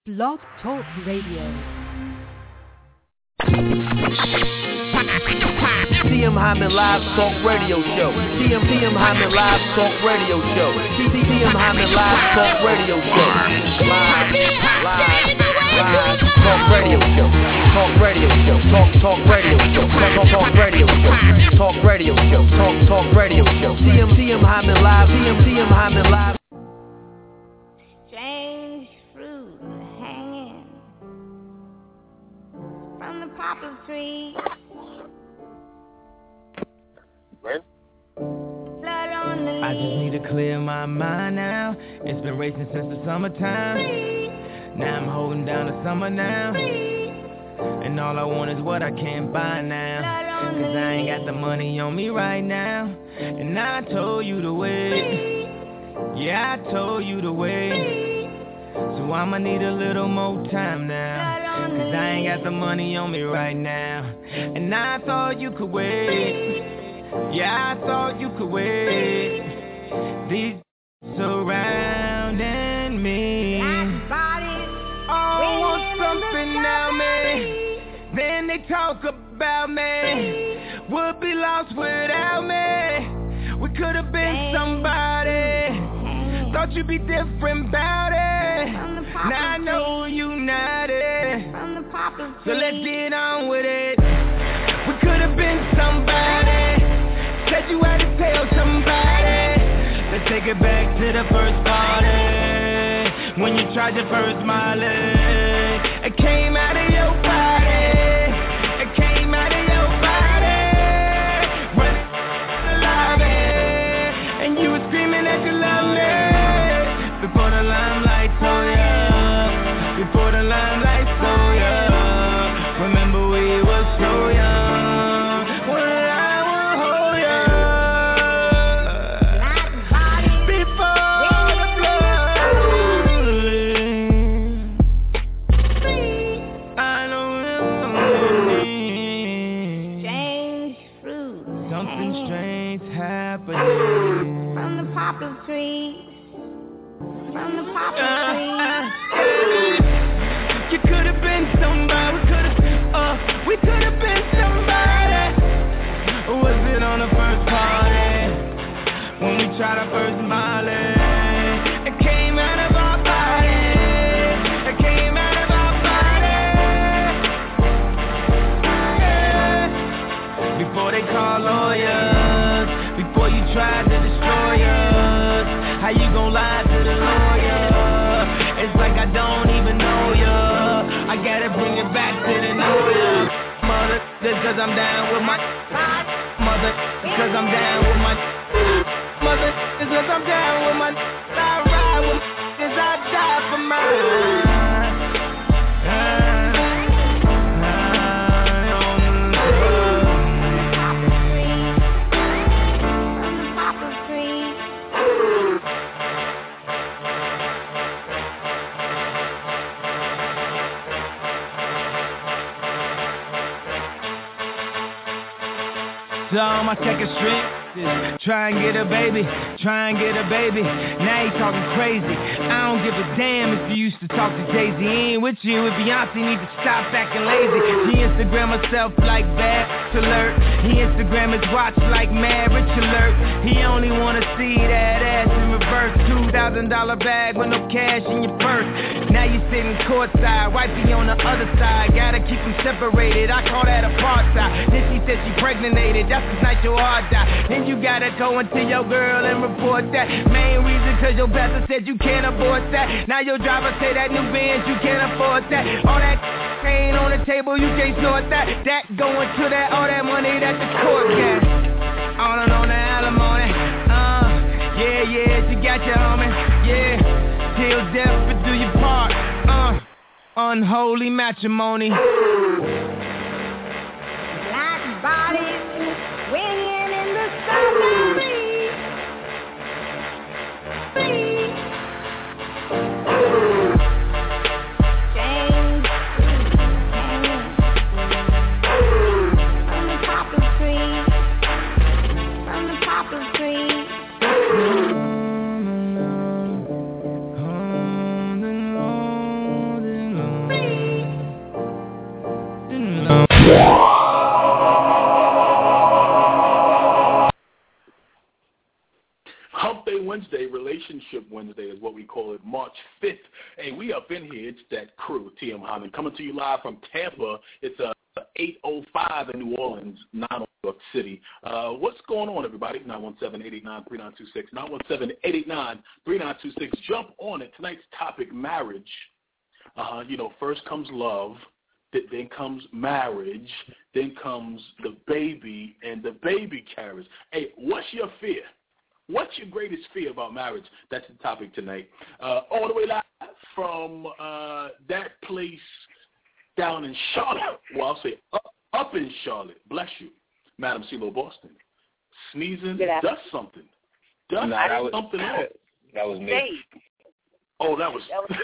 Blog Talk Radio. TM Hyman Live Talk Radio Show. TM Hyman Live Talk Radio Show. TM Hyman Live Talk Radio Show. Live Talk Radio Show. Talk Radio Show. Talk Radio Show. Talk Radio Show. Talk Radio Show. Talk Radio Show. TM Hyman Live. TM Hyman Live. Strange fruit hanging from the poplar tree. I just need to clear my mind now. It's been racing since the summertime. Now I'm holding down the summer now. And all I want is what I can't buy now. Cause I ain't got the money on me right now. And I told you to wait. Yeah, I told you to wait. So I'ma need a little more time now. Cause I ain't got the money on me right now. And I thought you could wait. Yeah, I thought you could wait. These surrounding me. Oh, want something now, me. Then they talk about me. Would be lost without me. We could have been somebody. Thought you'd be different about it. Now I know you not it. So let's get on with it. We could have been somebody. Said you had to tell somebody. Let's take it back to the first party. When you tried your first Molly. It came out of your body. It came out of your body. Running the lobby. And you were screaming that you love me. Before the limelight told ya. Before the limelight told ya. Remember we were so young. From the poplar trees. From the poplar trees. You could have been somebody. We could have been somebody. Was it on the first party? When we tried our first Molly. It came out of our body. It came out of our body. Before they call lawyers. Before you tried to destroy us. How you gon' lie to the lawyer? It's like I don't even know ya. I gotta bring it back to the know ya. Mother, just cause I'm down with my mother, cause I'm down with my mother, just cause I'm down with my I ride with my as I die for mine. So on my second string, try and get a baby, now he talking crazy. I don't give a damn if you used to talk to Jay-Z. He ain't with you, if Beyonce need to stop acting lazy. She Instagram herself like bad alert. He Instagram his watch like marriage alert. He only wanna see that ass in reverse. $2,000 bag with no cash in your purse. Now you sitting courtside, wifey on the other side. Gotta keep them separated, I call that apartheid. Then she said she pregnated, that's the night your heart died. Then you gotta go and tell your girl and report that. Main reason cause your pastor said you can't afford that. Now your driver say that new Benz you can't afford that. All that ain't on the table, you can't snort that. That going to that, all that money that the court got. On and on the alimony. Yeah, you got your homie. Yeah, till death but do your part. Unholy matrimony. Black bodies swinging in the sun. Strange hanging from the poplar tree. From the poplar tree. On and on. Relationship Wednesday is what we call it, March 5th. Hey, we up in here. It's that crew, TM Hyman, coming to you live from Tampa. It's 8:05 in New Orleans, 9 in New York City. What's going on, everybody? 917-889-3926, 917-889-3926. Jump on it. Tonight's topic, marriage. First comes love, then comes marriage, then comes the baby, and the baby carriage. Hey, what's your fear? What's your greatest fear about marriage? That's the topic tonight. All the way live from that place down in Charlotte. Well, I'll say up in Charlotte. Bless you, Madam CeeLo Boston. Sneezing does something. Something else. That was me. Oh, that was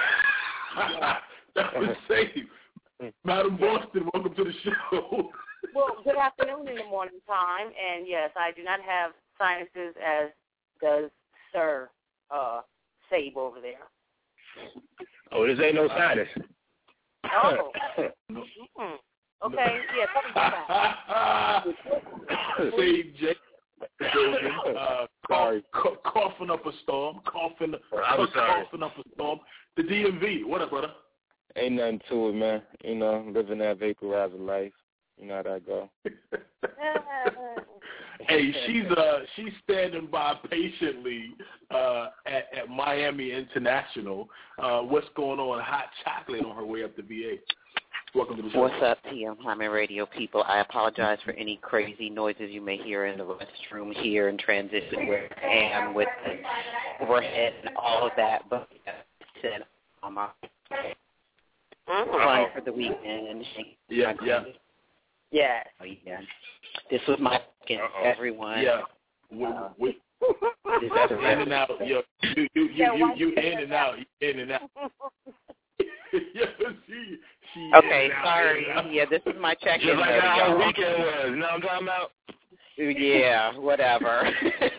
that was safe. Madam Boston, welcome to the show. Well, good afternoon in the morning time, and yes, I do not have sinuses as does Sir Sabe over there. Oh, this ain't no sinus. Oh. Okay, yeah, Sabe J. Coughing up a storm. Coughing up a storm. The DMV. What up, brother? Ain't nothing to it, man. Living that vaporizer life. You know how that go. Hey, she's standing by patiently at Miami International. What's going on? Hot chocolate on her way up to VA. Welcome to the show. What's up, TM Hyman Radio people? I apologize for any crazy noises you may hear in the restroom here in transition where I am with the overhead and all of that. But said on my fun for the weekend. Yeah. Yes. Oh, yeah. This was my weekend, everyone. Yeah. We in and out. You in and out. In and out. Okay, sorry. Yeah, this is my check-in. Just like how our weekend was. You know what I'm talking about? Yeah, whatever.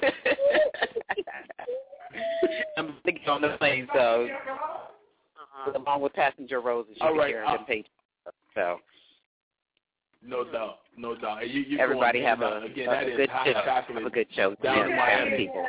I'm thinking on the plane, though. Along with passenger Rose, and she can hear them page. So. No doubt. You everybody have a good show. Down in Miami. People.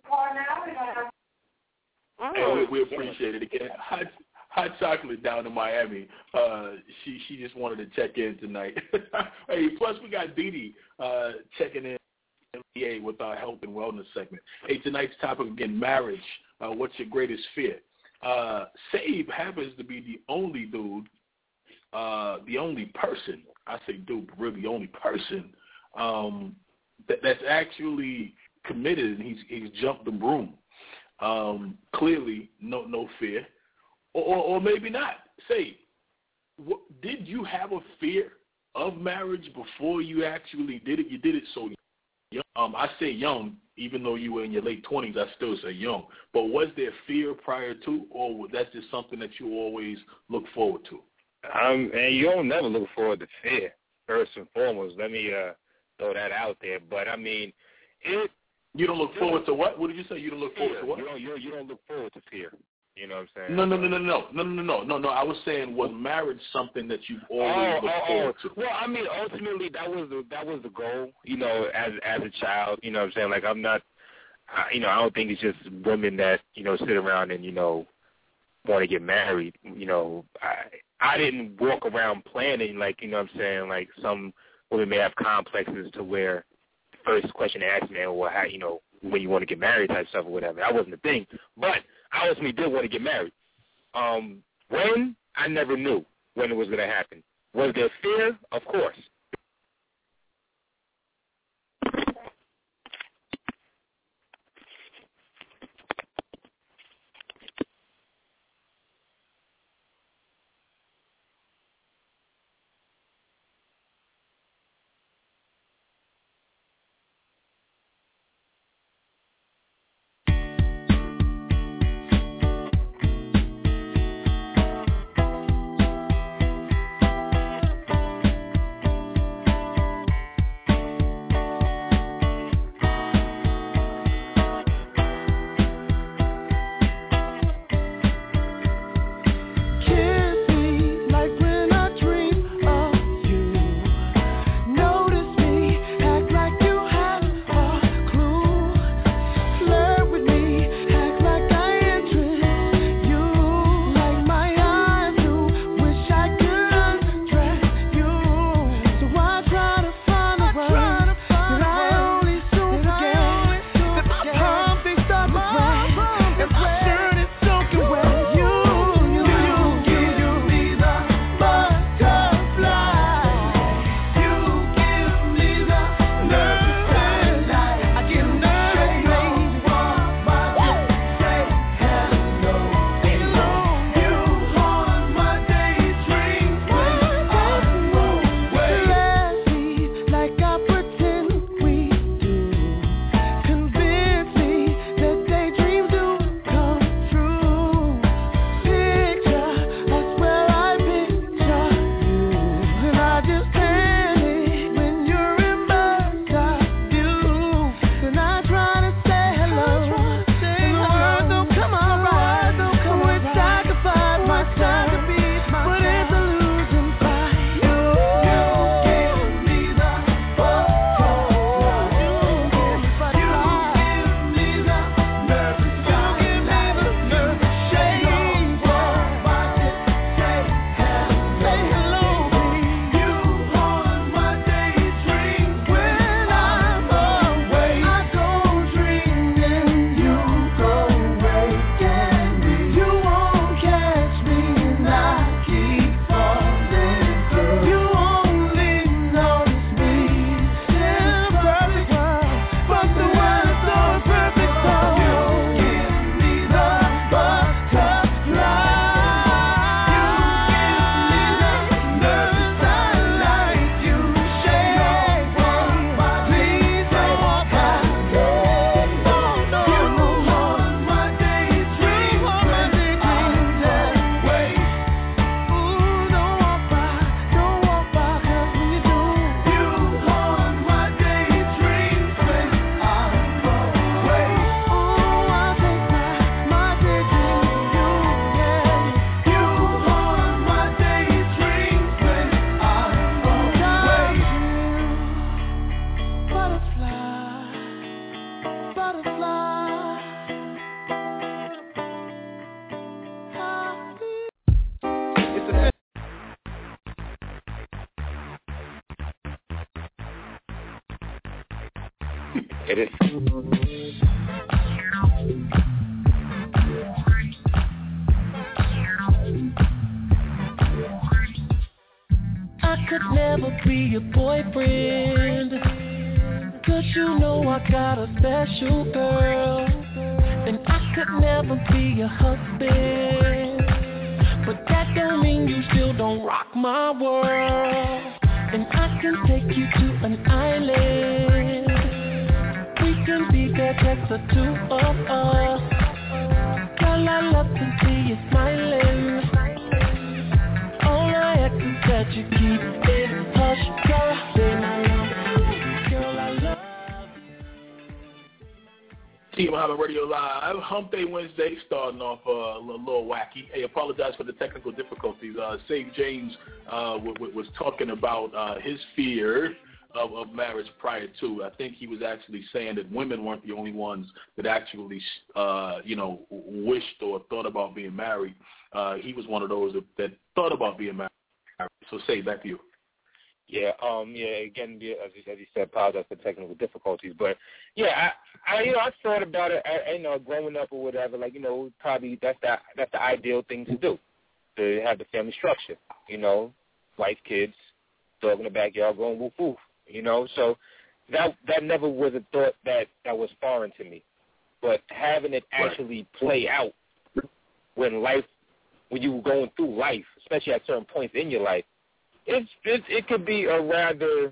And we appreciate it again. Hot chocolate down in Miami. She just wanted to check in tonight. Hey, plus we got Dee checking in with our health and wellness segment. Hey, tonight's topic again, marriage. What's your greatest fear? Sabe happens to be the only dude, the only person. I say dude, but really the only person that's actually committed, and he's jumped the broom. Clearly, no fear. Or maybe not. Say, did you have a fear of marriage before you actually did it? You did it so young. I say young, even though you were in your late 20s, I still say young. But was there fear prior to, or that's just something that you always look forward to? And you don't never look forward to fear, first and foremost. Let me throw that out there. But, I mean, you don't look forward to what? What did you say? You don't look forward to what? You don't look forward to fear. You know what I'm saying? No. I was saying, was marriage something that you've always looked forward to? Well, I mean, ultimately, that was the goal. As a child. You know what I'm saying? Like, I'm not. I don't think it's just women that sit around and want to get married. I didn't walk around planning like what I'm saying. Like some women may have complexes to where the first question they ask me, well, how when you want to get married type stuff or whatever. That wasn't the thing, but I ultimately did want to get married. When? I never knew when it was going to happen. Was there fear? Of course. It is. I could never be your boyfriend, 'cause you know I got a special girl. And I could never be your husband, but that don't mean you still don't rock my world. And I can take you to an island. We can be there, just the two of us. Girl, I love to see you smiling. All I ask is that you keep it hush, girl. Say my love, girl, I love you. Team Muhammad Radio Live, Hump Day Wednesday, starting off a little wacky. Hey, apologize for the technical difficulties. Save James was talking about his fear of marriage prior to. I think he was actually saying that women weren't the only ones that actually, wished or thought about being married. He was one of those that thought about being married. So, say back to you. Yeah, again, as you said, apologize for technical difficulties, but yeah, I thought about it, growing up or whatever, probably that's the ideal thing to do, to have the family structure, wife, kids, dog in the backyard going woof woof, so that never was a thought that was foreign to me, but having it actually play out when you were going through life, especially at certain points in your life, it could be a rather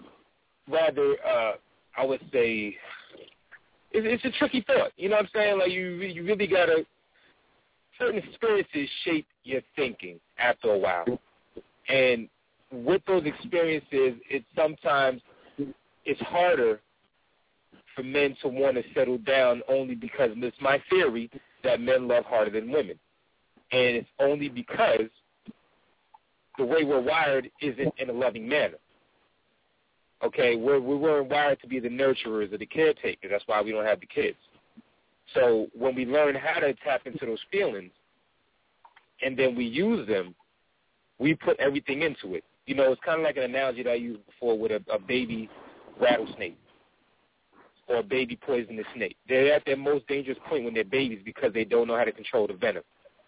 I would say it's a tricky thought. You know what I'm saying? Like you really gotta, certain experiences shape your thinking after a while, and with those experiences, sometimes it's harder for men to want to settle down, only because it's my theory that men love harder than women, and it's only because the way we're wired isn't in a loving manner. Okay, we weren't wired to be the nurturers or the caretakers. That's why we don't have the kids. So when we learn how to tap into those feelings and then we use them, we put everything into it. It's kind of like an analogy that I used before with a baby rattlesnake or a baby poisonous snake. They're at their most dangerous point when they're babies because they don't know how to control the venom.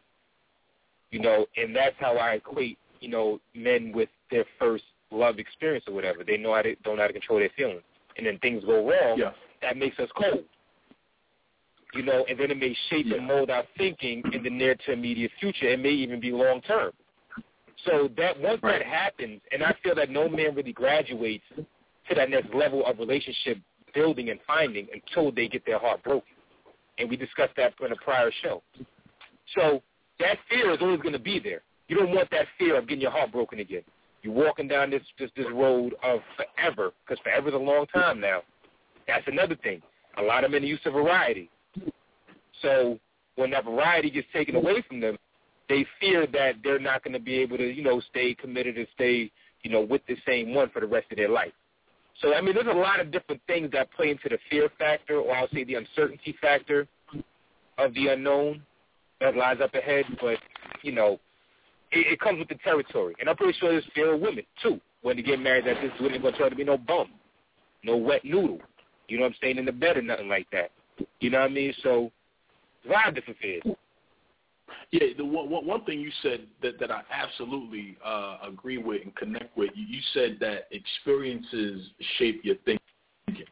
And that's how I equate men with their first love experience or whatever. They don't know how to control their feelings. And then things go wrong, that makes us cold. And then it may shape and mold our thinking in the near to immediate future. It may even be long term. So that once that happens, and I feel that no man really graduates to that next level of relationship building and finding until they get their heart broken. And we discussed that in a prior show. So that fear is always going to be there. You don't want that fear of getting your heart broken again. You're walking down this road of forever, because forever is a long time now. That's another thing. A lot of men are used to variety. So when that variety gets taken away from them, they fear that they're not going to be able to, stay committed and stay, with the same one for the rest of their life. So, there's a lot of different things that play into the fear factor, or I'll say the uncertainty factor of the unknown that lies up ahead. But, it comes with the territory. And I'm pretty sure there's fear of women, too, when they get married, that this woman going to try to be no bum, no wet noodle, staying in the bed or nothing like that. You know what I mean? So, a lot of different fears. Yeah, the one thing you said that I absolutely agree with and connect with, you said that experiences shape your thinking.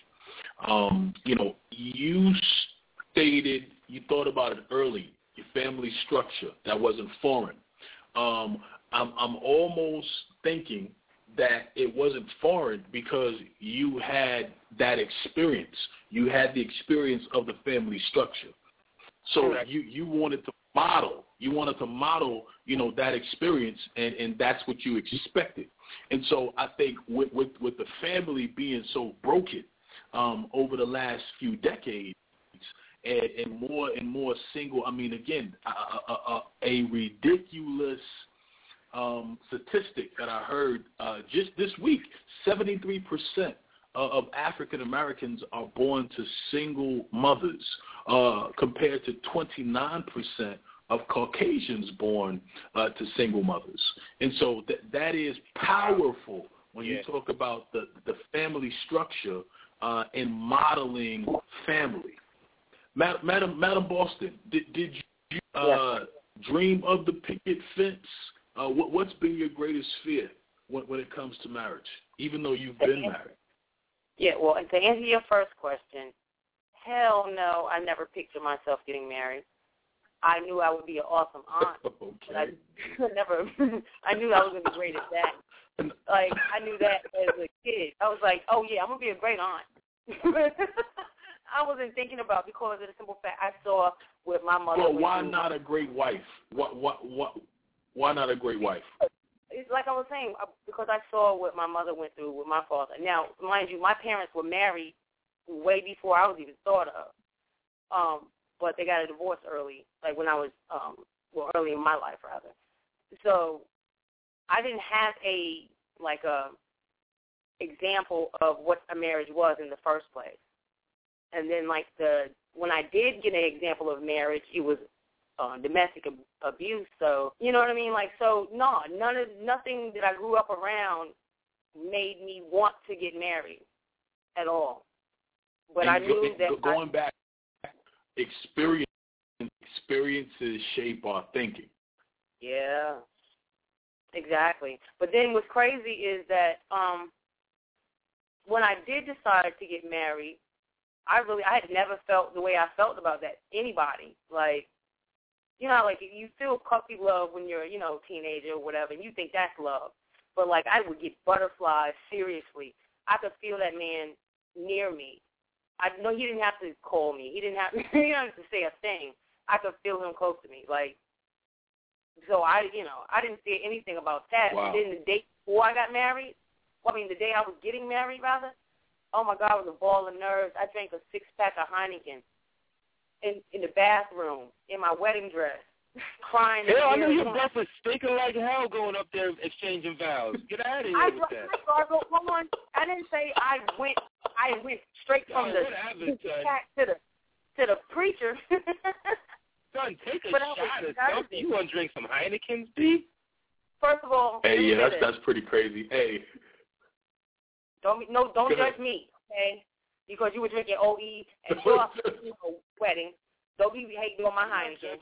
You stated, you thought about it early, your family structure, that wasn't foreign. I'm almost thinking that it wasn't foreign because you had that experience. You had the experience of the family structure. So you wanted to model. You wanted to model, that experience, and that's what you expected. And so I think with the family being so broken over the last few decades, and more single. Again, a ridiculous statistic that I heard just this week: 73% of African Americans are born to single mothers, compared to 29% of Caucasians born to single mothers. And so that is powerful when you talk about the family structure in modeling family. Madam Boston, did you dream of the picket fence? What's been your greatest fear when it comes to marriage, even though you've been married? Yeah, well, to answer your first question, hell no, I never pictured myself getting married. I knew I would be an awesome aunt, but I knew I was going to be great at that. Like, I knew that as a kid. I was like, oh, yeah, I'm going to be a great aunt. I wasn't thinking about because of the simple fact I saw with my mother. Well, why not a great wife? Why not a great wife? It's like I was saying, because I saw what my mother went through with my father. Now, mind you, my parents were married way before I was even thought of. But they got a divorce early, like when I was, early in my life, rather. So I didn't have a example of what a marriage was in the first place. And then, when I did get an example of marriage, it was domestic abuse. So, you know what I mean? Nothing that I grew up around made me want to get married at all. But I knew that going back, experiences shape our thinking. Yeah, exactly. But then what's crazy is that when I did decide to get married, I had never felt the way I felt about that anybody. You feel puppy love when you're, teenager or whatever, and you think that's love. But I would get butterflies, seriously. I could feel that man near me. I know he didn't have to call me. He didn't have to say a thing. I could feel him close to me. So I didn't say anything about that. Wow. And then the day before I got married, the day I was getting married, rather, oh, my God, it was a ball of nerves. I drank a 6-pack of Heineken in the bathroom, in my wedding dress, crying. Hell, I know your breath was stinking like hell going up there exchanging vows. Get out of here with that. I didn't say I went straight from the pack to the preacher. Son, take a shot or something. You want to drink some Heinekens, B? First of all, hey, yeah, that's pretty crazy. Hey, don't judge me, okay? Because you were drinking OE at your wedding. Don't be hating on my Heineken.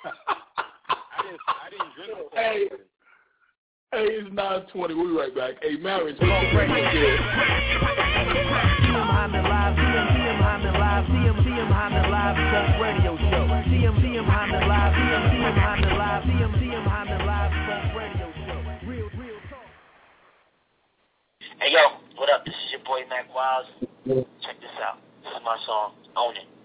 I didn't drink it. Hey, it's 9:20. We'll be right back. Hey, marriage talk radio. CM Hyman Live, CM Hyman Live, CM Hyman Live talk radio show. CM Hyman Live, CM Hyman Live, CM Hyman Live talk radio show. Real talk. Hey, yo, what up? This is your boy, Mac Wiles. Check this out. This is my song, Own It.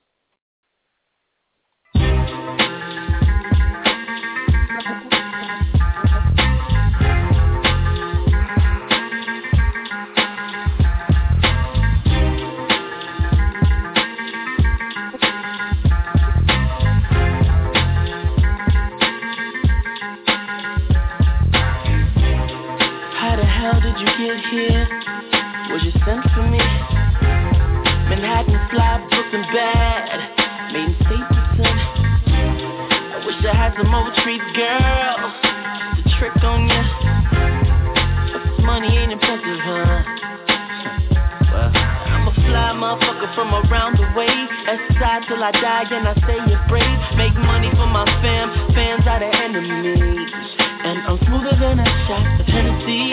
Did you get here? Was you sent for me? Manhattan, fly, Brooklyn, bad. Made in Stapleton. I wish I had some old treat, girl. Just a trick on ya. But this money ain't impressive, huh? Well, I'm a fly motherfucker from around the way. Eastside till I die and I stay afraid. Make money for my fans are the enemies. And I'm smoother than a shot of Hennessy.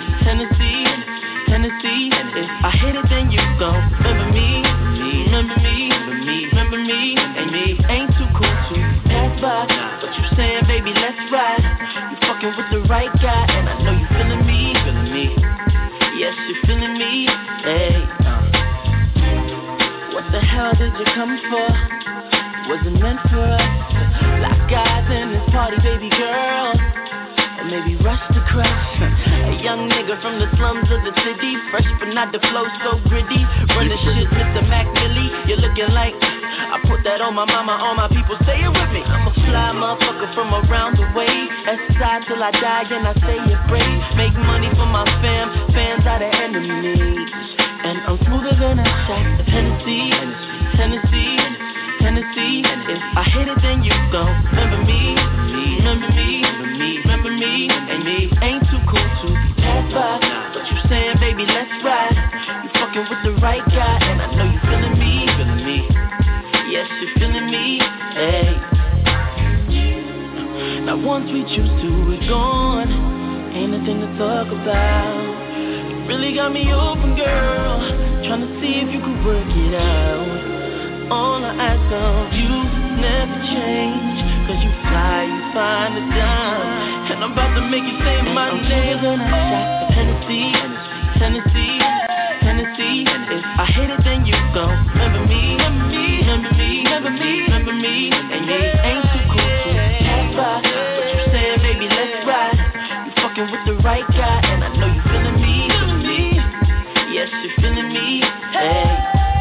If I hit it, then you gon' remember me. And me ain't too cool to pass by. But you saying, baby, let's ride. You fucking with the right guy, and I know you feeling me. Yes, you're feeling me. Hey, what the hell did you come for? Wasn't meant for us. Lock eyes in this party, baby girl. Or maybe rush the crush. A young nigga from the slums of the city. Fresh but not the flow, so gritty. Running shit, Mr. Mac Millie. You're looking like I put that on my mama, all my people, say it with me. I'm a fly motherfucker from around the way. Eastside till I die and I stay afraid. Make money for my fans are the enemies. And I'm smoother than a shot of Hennessy. If I hit it, then you gon' remember me. And me ain't too cool to pass by. But you saying, baby, let's ride. You fucking with the right used to it gone. Ain't nothing to talk about. You really got me open, girl. Trying to see if you could work it out. All I ask of you never change. Cause you fly, you find a dime. And I'm about to make you say my name. When I shot the Tennessee. If I hit it, then you gon' remember me. And you ain't too cool to pass by. But you said, baby, let's ride. You fucking with the right guy. And I know you feeling me. Yes, you're feeling me. Hey.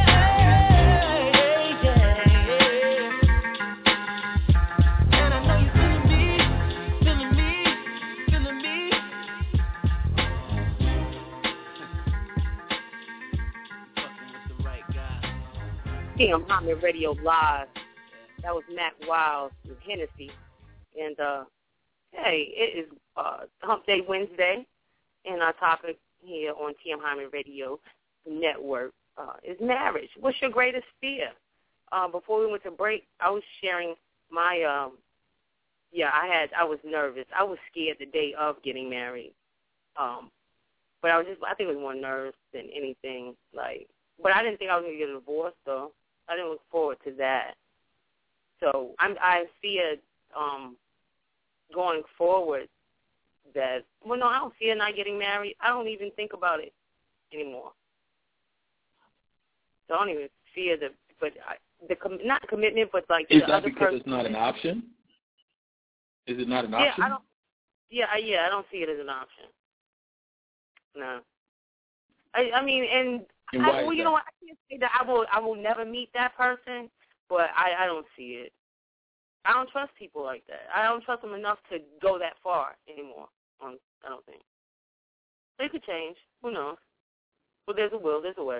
TM Hyman Radio Live. That was Mac Wiles with Hennessy. And, hey, it is Hump Day Wednesday, and our topic here on TM Hyman Radio Network is marriage. What's your greatest fear? Before we went to break, I was sharing my, I was nervous. I was scared the day of getting married. But I think it was more nerves than anything, but I didn't think I was going to get a divorce, though. I didn't look forward to that. So I fear going forward that, I don't fear not getting married. I don't even think about it anymore. So I don't even fear not commitment, but Is the that other because person. it's not an option? Is it not an option? I don't see it as an option. No. I mean, and you know what? I can't say that I will never meet that person, but I don't see it. I don't trust people like that. I don't trust them enough to go that far anymore. I don't think. They could change. Who knows? Well, there's a will. There's a way.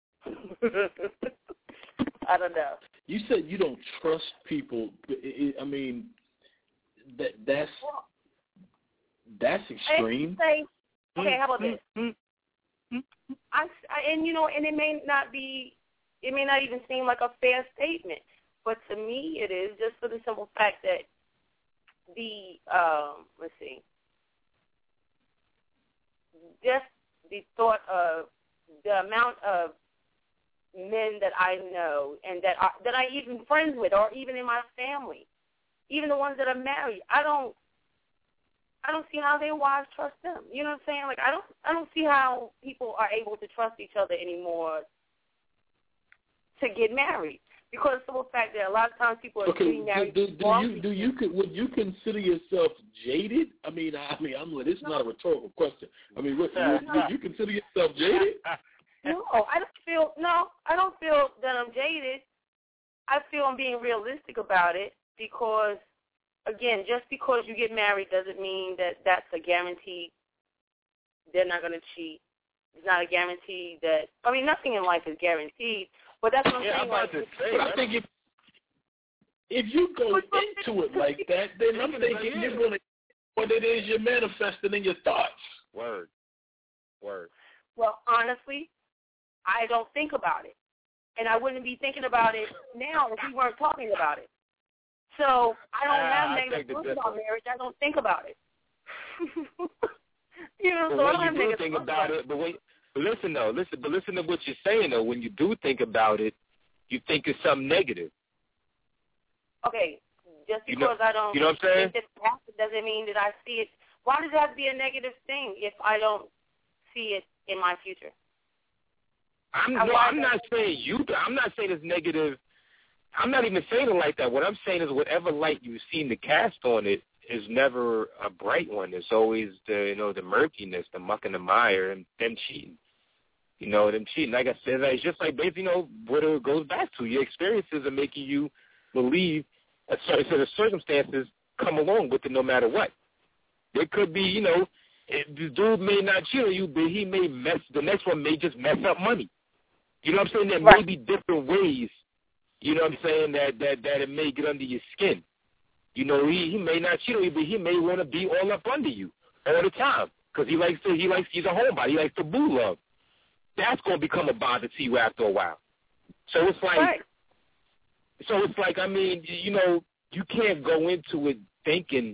I don't know. You said you don't trust people. I mean, that's extreme. Okay, how about this? And it may not even seem like a fair statement, but to me it is, just for the simple fact that just the thought of the amount of men that I know and that I even friends with, or even in my family, even the ones that are married, I don't see how their wives trust them. You know what I'm saying? I don't see how people are able to trust each other anymore to get married, because of the fact that a lot of times people are getting married. Would you consider yourself jaded? I mean, this is not a rhetorical question. I mean, would you consider yourself jaded? No, I don't feel that I'm jaded. I feel I'm being realistic about it, because, again, just because you get married doesn't mean that that's a guarantee they're not going to cheat. It's not a guarantee that, nothing in life is guaranteed, but that's what I'm saying. But I think if you go into it like that, then I'm thinking you're going to, what it is you're manifesting in your thoughts. Word. Well, honestly, I don't think about it. And I wouldn't be thinking about it now if we weren't talking about it. So I don't have negative thoughts about marriage. I don't think about it. So I don't have negative think thoughts about it. But listen to what you're saying, though. When you do think about it, you think it's something negative. Okay, just because I don't think it doesn't mean that I see it. Why does it have to be a negative thing if I don't see it in my future? I'm not saying I'm not saying it's negative. I'm not even saying it like that. What I'm saying is whatever light you seem to cast on it is never a bright one. It's always the murkiness, the muck and the mire, and them cheating. Them cheating. Like I said, it's just like basically, what it goes back to. Your experiences are making you believe a certain set of circumstances come along with it no matter what. There could be, the dude may not cheat on you, but he may the next one may just mess up money. You know what I'm saying? There may be different ways, you know what I'm saying, that it may get under your skin. He may not cheat on you, but he may want to be all up under you all the time because he's a homebody. He likes to boo love. That's going to become a bother to you after a while. So it's like, you can't go into it thinking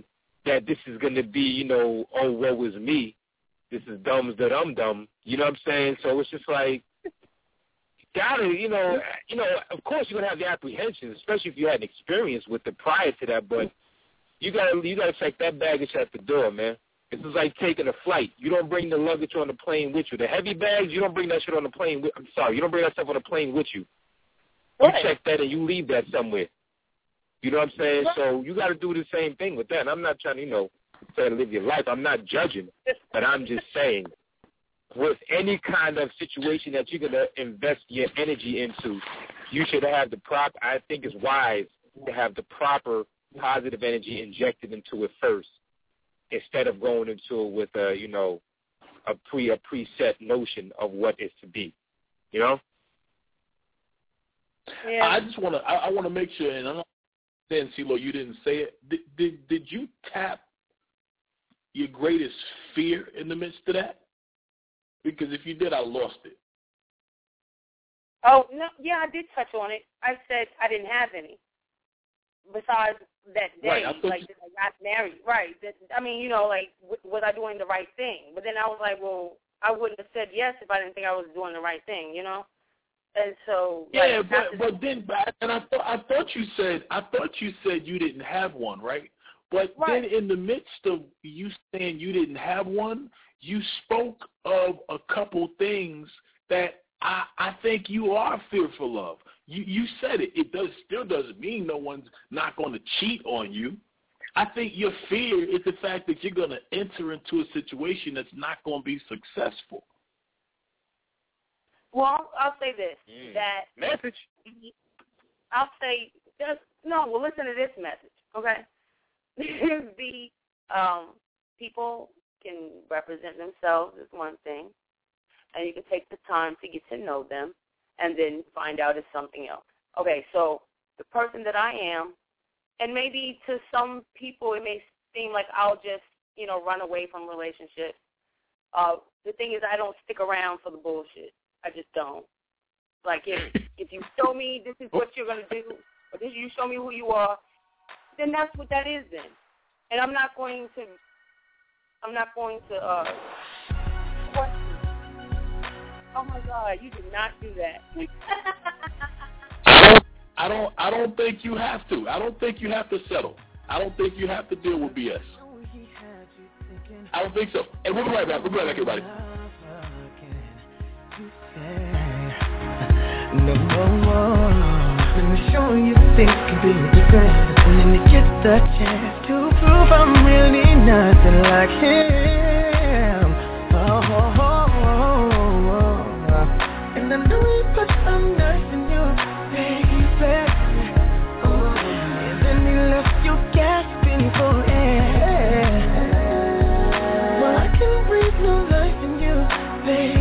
that this is going to be, you know, oh, woe is me. This is dumb that I'm dumb. You know what I'm saying? So it's just like, gotta, you know, of course you're going to have the apprehensions, especially if you had an experience with it prior to that, but you gotta check that baggage at the door, man. This is like taking a flight. You don't bring the luggage on the plane with you. The heavy bags, you don't bring that shit on the plane with, I'm sorry, you don't bring that stuff on the plane with you. You check that and you leave that somewhere. You know what I'm saying? So you got to do the same thing with that. And I'm not trying to, you know, say to live your life. I'm not judging, but I'm just saying with any kind of situation that you're going to invest your energy into, you should have the proper, I think it's wise to have the proper positive energy injected into it first instead of going into it with a, you know, a preset notion of what it's to be, you know? Yeah. I just want to, I want to make sure, and I'm not saying, CeeLo, you didn't say it. Did you tap your greatest fear in the midst of that? Because if you did, I lost it. Oh, no, yeah, I did touch on it. I said I didn't have any. Besides that day, right, that I got married. Right. I mean, you know, like, was I doing the right thing? But then I was like, well, I wouldn't have said yes if I didn't think I was doing the right thing, you know? And so, yeah, but then, and I thought you said you didn't have one, right? But then in the midst of you saying you didn't have one, you spoke of a couple things that I think you are fearful of. You said it. It still doesn't mean no one's not going to cheat on you. I think your fear is the fact that you're going to enter into a situation that's not going to be successful. Well, I'll say this, that message. I'll say well, listen to this message, okay? The people can represent themselves is one thing, and you can take the time to get to know them and then find out it's something else. Okay, so the person that I am, and maybe to some people it may seem like I'll just, you know, run away from relationships. The thing is I don't stick around for the bullshit. I just don't. Like, if you show me this is what you're going to do, or this, you show me who you are, then that's what that is then. And I'm not going to question. Oh, my God, you did not do that. I don't think you have to. I don't think you have to settle. I don't think you have to deal with BS. I don't think so. And we'll be right back. We'll be right back, everybody. Let me show you things can be different. And then you get the chance to prove I'm really nothing like him. And I know you put some nice in you, baby. And then he left you gasping for air. Well, I can breathe new life in you, baby.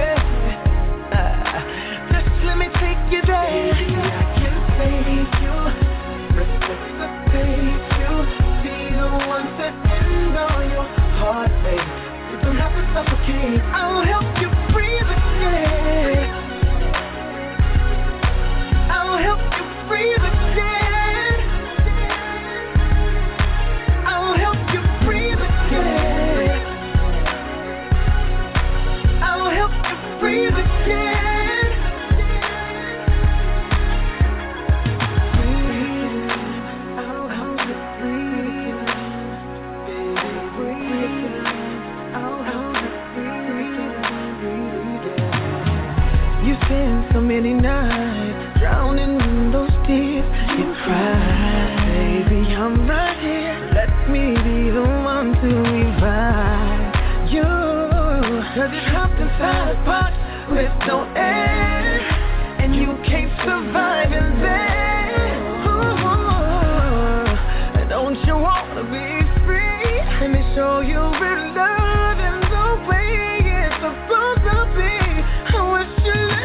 Let me take you there. Baby, I can save you, resuscitate you, be the one to end all your heartache. You don't have to suffocate. I'll help you breathe again. I'll help you breathe again. I'll help you breathe again. I'll help you breathe again. So many nights drowning in those tears. You cry, baby, I'm right here. Let me be the one to revive you. 'Cause you're trapped inside a box with no air, and you can't survive in there. Ooh, don't you wanna be free? Let me show you real love in the way it's supposed to be. I wish you let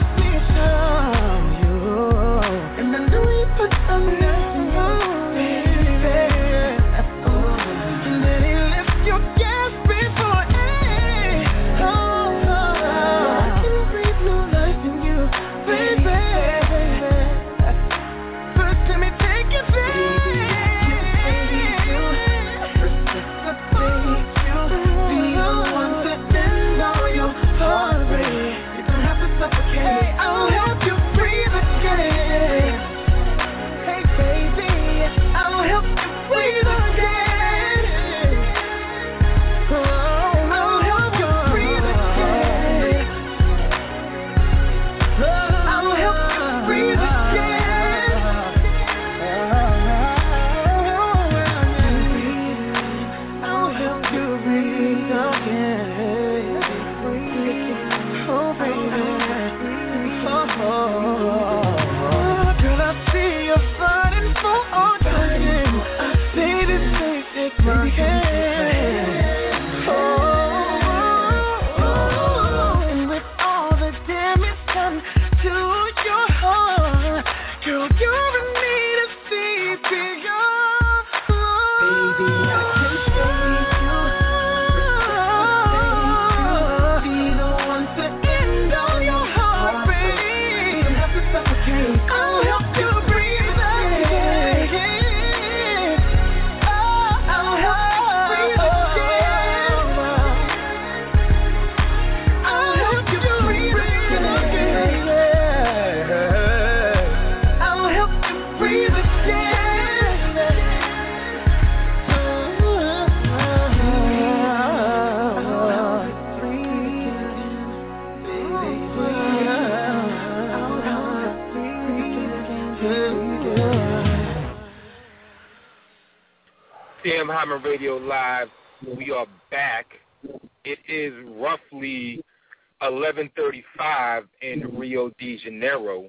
CM Hyman Radio Live. We are back. It is roughly 11:35 in Rio de Janeiro,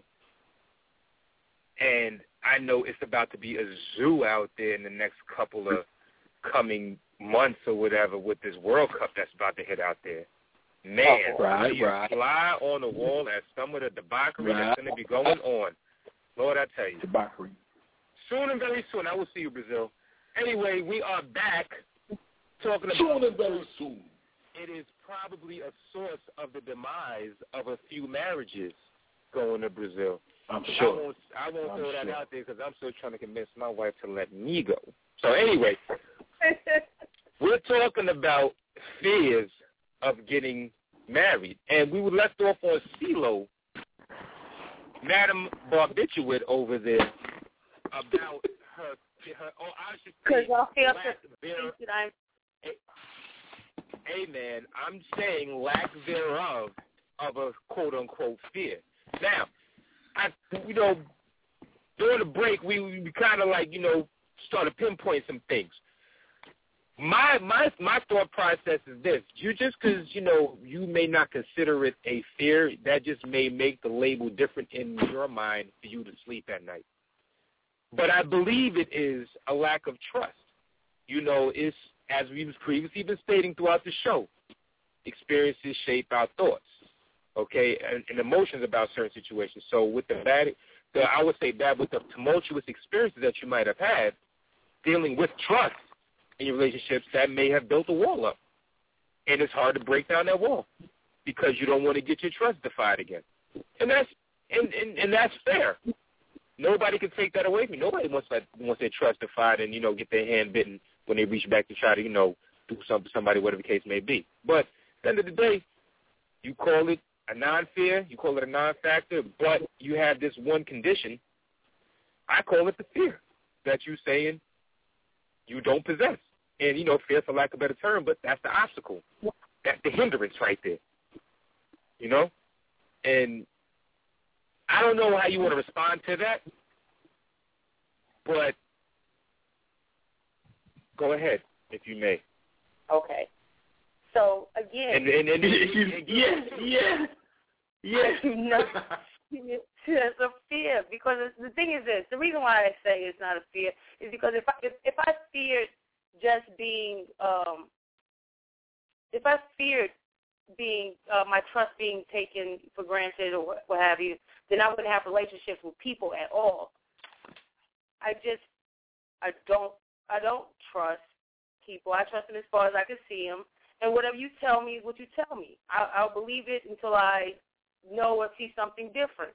and I know it's about to be a zoo out there in the next couple of coming months or whatever with this World Cup that's about to hit out there. Man, right. Fly on the wall at some of the debauchery that's going to be going on. Lord, I tell you. Debauchery. Soon and very soon, I will see you, Brazil. Anyway, we are back talking about soon and very soon. It is probably a source of the demise of a few marriages going to Brazil. I'm sure. I won't throw that out there because I'm still trying to convince my wife to let me go. So anyway, we're talking about fears of getting married. And we were left off on CeeLo, Madam Barbitulate over there, about her I should say, amen, I'm saying lack thereof of a quote-unquote fear. Now, during the break, we kind of like, started pinpointing some things. My thought process is this. Just because, you may not consider it a fear, that just may make the label different in your mind for you to sleep at night. But I believe it is a lack of trust. It's, as we've previously been stating throughout the show, experiences shape our thoughts, okay, and emotions about certain situations. So with I would say that with the tumultuous experiences that you might have had, dealing with trust in your relationships, that may have built a wall up. And it's hard to break down that wall because you don't want to get your trust defied again. And that's fair. Nobody can take that away from you. Nobody wants their trust defied and, get their hand bitten when they reach back to try to, do something to somebody, whatever the case may be. But at the end of the day, you call it a non-fear, you call it a non-factor, but you have this one condition. I call it the fear that you're saying you don't possess. And, fear for lack of a better term, but that's the obstacle. That's the hindrance right there. And I don't know how you want to respond to that, but go ahead, if you may. Okay. So, again. Yes. No, it's a fear, because the thing is this. The reason why I say it's not a fear is because if I feared just being, if I feared being, my trust being taken for granted or what have you, then I wouldn't have relationships with people at all. I don't trust people. I trust them as far as I can see them. And whatever you tell me is what you tell me. I'll believe it until I know or see something different.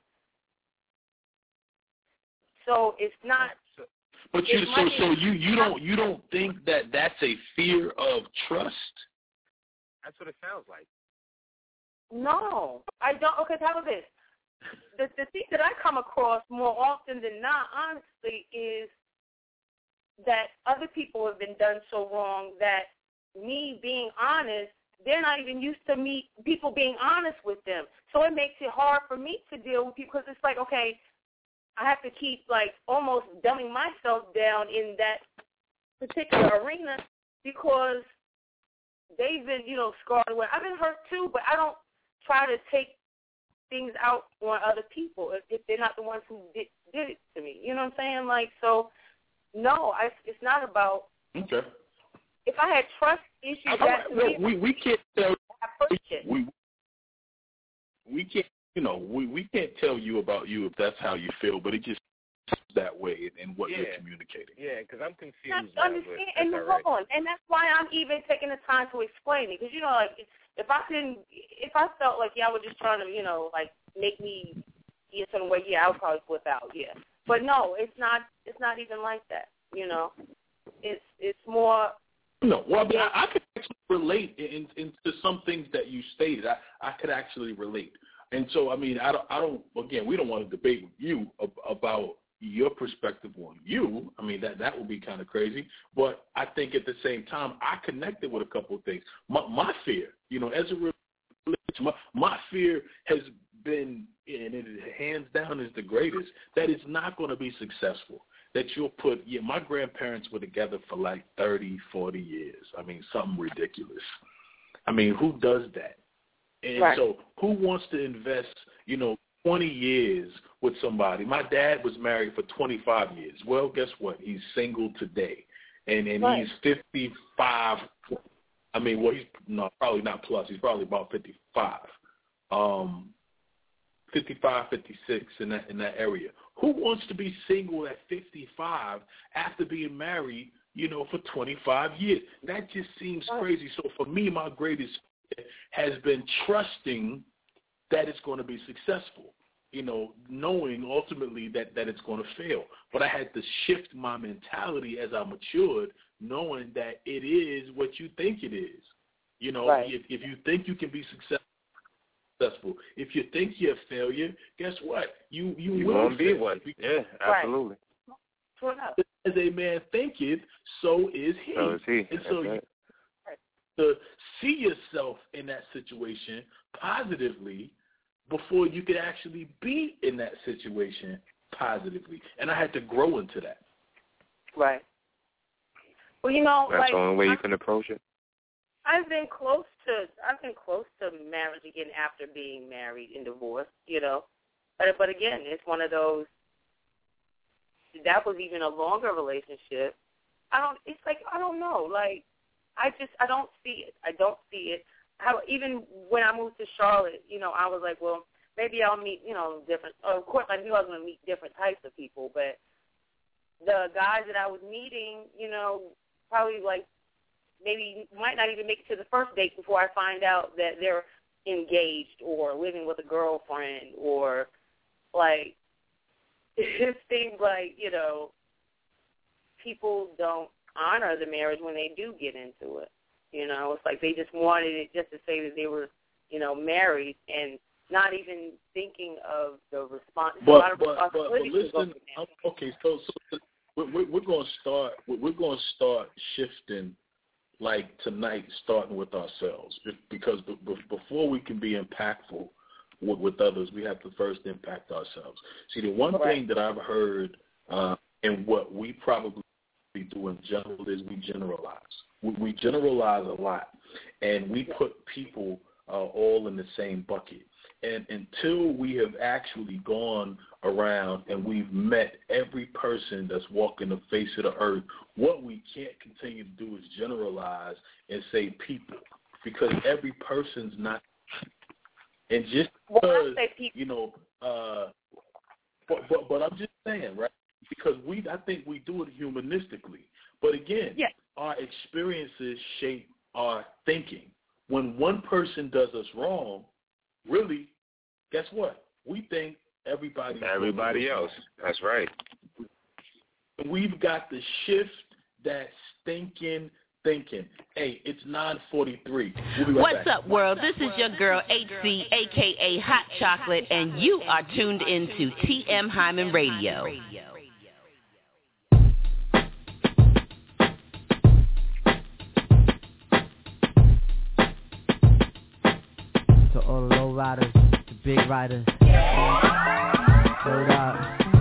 So it's not. But you don't think that that's a fear of trust? That's what it sounds like. No, I don't. Okay, how about this? The thing that I come across more often than not, honestly, is that other people have been done so wrong that me being honest, they're not even used to me, people being honest with them. So it makes it hard for me to deal with people because it's like, okay, I have to keep like almost dumbing myself down in that particular arena because they've been, scarred away. I've been hurt too, but I don't try to take things out on other people if they're not the ones who did it to me. You know what I'm saying? Like, so, no, it's not about. Okay. If I had trust issues, we can't tell. We can't, we can't tell you about you if that's how you feel, but it just that way in what you're communicating. Yeah, because I'm confused. And hold on, and that's why I'm even taking the time to explain it. Because like if I felt like y'all were just trying to like make me be a certain way, I would probably flip out. Yeah, but no, it's not. It's not even like that. It's more. No, well, I could actually relate into some things that you stated. I could actually relate, and so I mean, I don't. Again, we don't want to debate with you about your perspective on you. I mean, that would be kind of crazy. But I think at the same time, I connected with a couple of things. My fear, as it relates, my fear has been, and it hands down is the greatest, that it's not going to be successful. that you'll put, my grandparents were together for like 30, 40 years. I mean, something ridiculous. I mean, who does that? And so who wants to invest, 20 years with somebody? My dad was married for 25 years. Well, guess what? He's single today. And he's 55. I mean, well, he's probably not plus. He's probably about 55. 55, 56 in that area. Who wants to be single at 55 after being married, for 25 years? That just seems crazy. So for me, my greatest fear has been trusting that it's going to be successful, knowing ultimately that it's going to fail. But I had to shift my mentality as I matured, knowing that it is what you think it is. If you think you can be successful. If you think you're a failure, guess what? You will be one. Yeah, absolutely. As a man thinketh, so is he. So is he. And so to see yourself in that situation positively before you could actually be in that situation positively. And I had to grow into that. Right. Well, that's the only way you can approach it. I've been close to marriage again after being married and divorced, But again, it's one of those. That was even a longer relationship. I don't know. Like, I don't see it. I don't see it. Even when I moved to Charlotte, I was like, well, maybe I'll meet, different. Of course, I knew I was going to meet different types of people, but the guys that I was meeting, probably like maybe might not even make it to the first date before I find out that they're engaged or living with a girlfriend or like it seems like, people don't honor the marriage when they do get into it. It's like they just wanted it just to say that they were, married and not even thinking of the responsibility. Listen, okay, so we're going to start shifting like tonight, starting with ourselves, because before we can be impactful with others, we have to first impact ourselves. See, the one thing that I've heard and what we probably do in general is we generalize. We generalize a lot, and we put people all in the same bucket. And until we have actually gone around and we've met every person that's walking the face of the earth, what we can't continue to do is generalize and say people, because every person's not. And just because, but I'm just saying, right? Because I think we do it humanistically. But again, our experiences shape our thinking. When one person does us wrong, really, guess what? We think everybody else. That's right. We've got to shift that stinking thinking. Hey, it's 9:43. We'll be right What's back. up, world? This is your girl, HC, a.k.a. Hot Chocolate, and you are tuned into TM Hyman Radio. To all the low riders, the big riders. Hold up.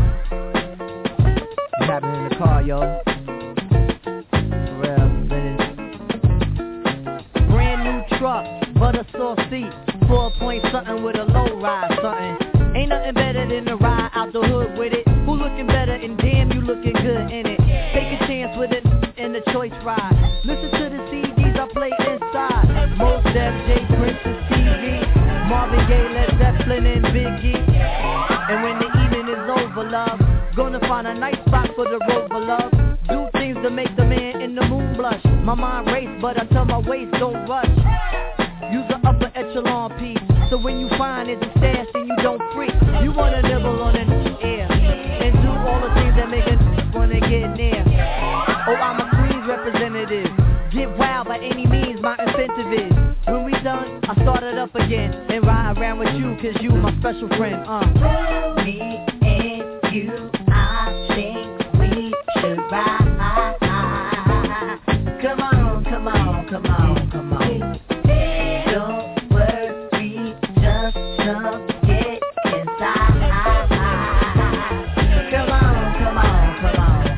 What's happening in the car, yo? For real, brand new truck, butter sauce seat, 4-point something with a low ride something. Ain't nothing better than to ride out the hood with it. Who looking better and damn you looking good in it. Take a chance with it in the choice ride. Listen to the CDs I play inside. Most Def, J, Prince's TV, Marvin Gaye, Led Zeppelin and Biggie. And when the evening is over, love, gonna find a nice spot for the rover, love. Do things to make the man in the moon blush. My mind race, but I tell my waist don't rush. Use the upper echelon piece, so when you find it's a stash and you don't freak. You wanna nibble on an air and do all the things that make a wanna get near. Oh, I'm a Queens representative. Get wild by any means, my incentive is. When we done, I start it up again and ride around with you, cause you my special friend. Me and you, I think we should ride. Come on, come on, come on, come on. Don't worry, just jump, get inside. Come on, come on, come on.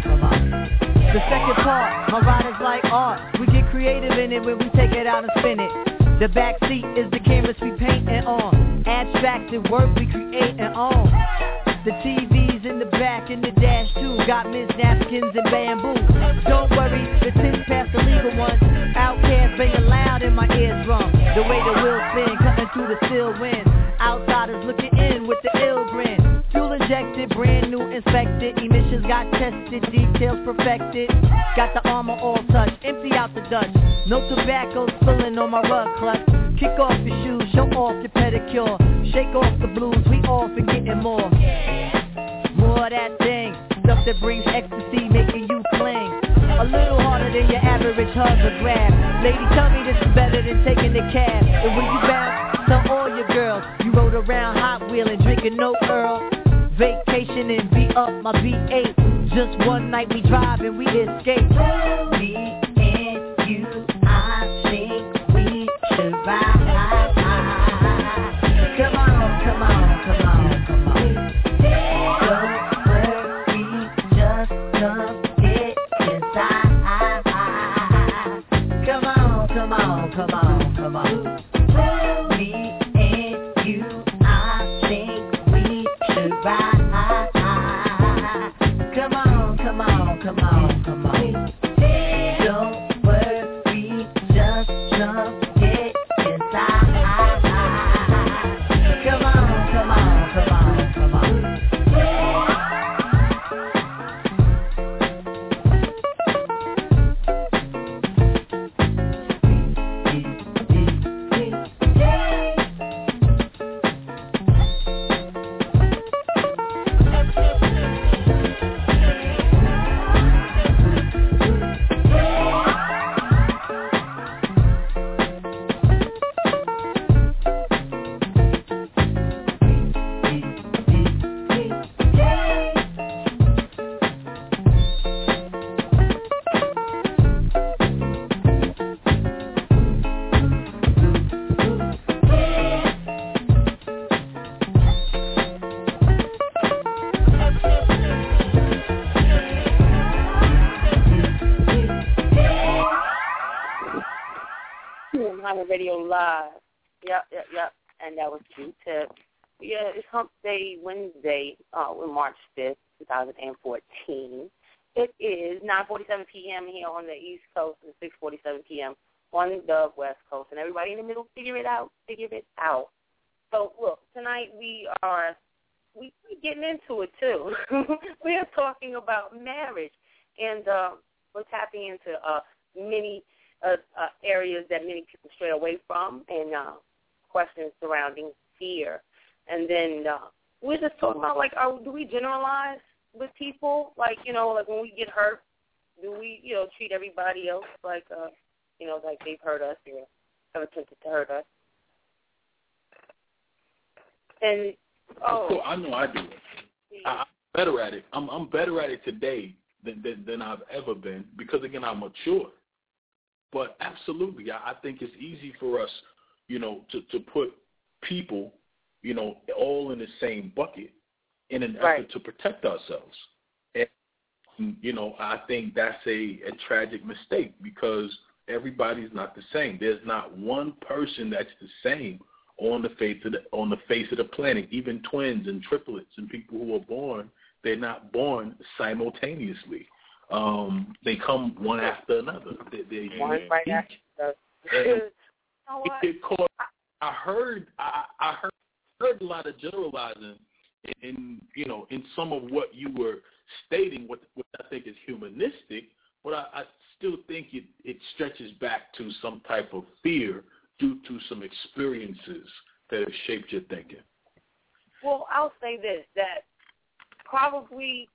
winning when we take it out and spin it. The back seat is the canvas we painting on. Abstracted work we creating on. The TV's in the back and the dash too. Got Miss napkins and bamboo. Don't worry, the tin's past the legal ones. Outcast banging loud in my eardrum. The way the wheels spin, cutting through the still wind. Outsiders looking in with the ill grin. Fuel injected, brand new inspected. Emissions got tested, details perfected. Got the armor all touched, empty out the Dutch. No tobacco spilling on my rug clutch. Kick off your shoes, show off your pedicure. Shake off the blues, we off and getting more. More of that thing, stuff that brings ecstasy, making you cling. A little harder than your average hug or grab. Lady, tell me this is better than taking the cab. And when you bounce, tell all your girls you rode around Hot Wheeling, drinking no Earl. Vacation and beat up my V8. Just one night we drive and we escape. Me and you, I think we should ride. Come on, come on, come on, come on. Don't worry, just come get inside. Come on, come on, come on, come on. Me and you, I think we should ride. Come on, come on, come on, come on. Don't worry, just jump, get inside. Come on, come on, come on, come on. Radio Live. Yep. And that was Q-Tip. Yeah, it's Hump Day Wednesday, March 5th, 2014. It is 9:47 p.m. here on the East Coast and 6:47 p.m. on the West Coast. And everybody in the middle, figure it out. So, look, tonight we're getting into it, too. We are talking about marriage. And we're tapping into many areas that many people stray away from, and questions surrounding fear. And then we're just talking about, like, do we generalize with people? Like, like when we get hurt, do we, treat everybody else like, like they've hurt us or have attempted to hurt us? And, I know I do. I'm better at it. I'm better at it today than I've ever been because, again, I'm mature. But absolutely, I think it's easy for us, to put people, all in the same bucket in an effort to protect ourselves. And, I think that's a tragic mistake because everybody's not the same. There's not one person that's the same on the face of the planet. Even twins and triplets and people who are born, they're not born simultaneously. They come one after another. One right after I heard a lot of generalizing in some of what you were stating, what I think is humanistic, but I still think it stretches back to some type of fear due to some experiences that have shaped your thinking. Well, I'll say this, that probably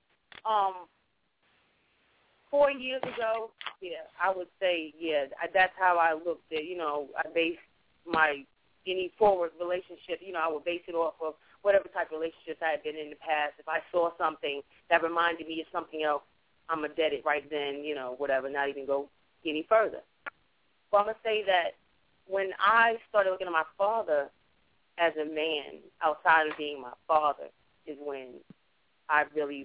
4 years ago, I would say, that's how I looked at, I based any forward relationship, I would base it off of whatever type of relationships I had been in the past. If I saw something that reminded me of something else, I'm going to dead it right then, whatever, not even go any further. But I'm going to say that when I started looking at my father as a man, outside of being my father, is when I really,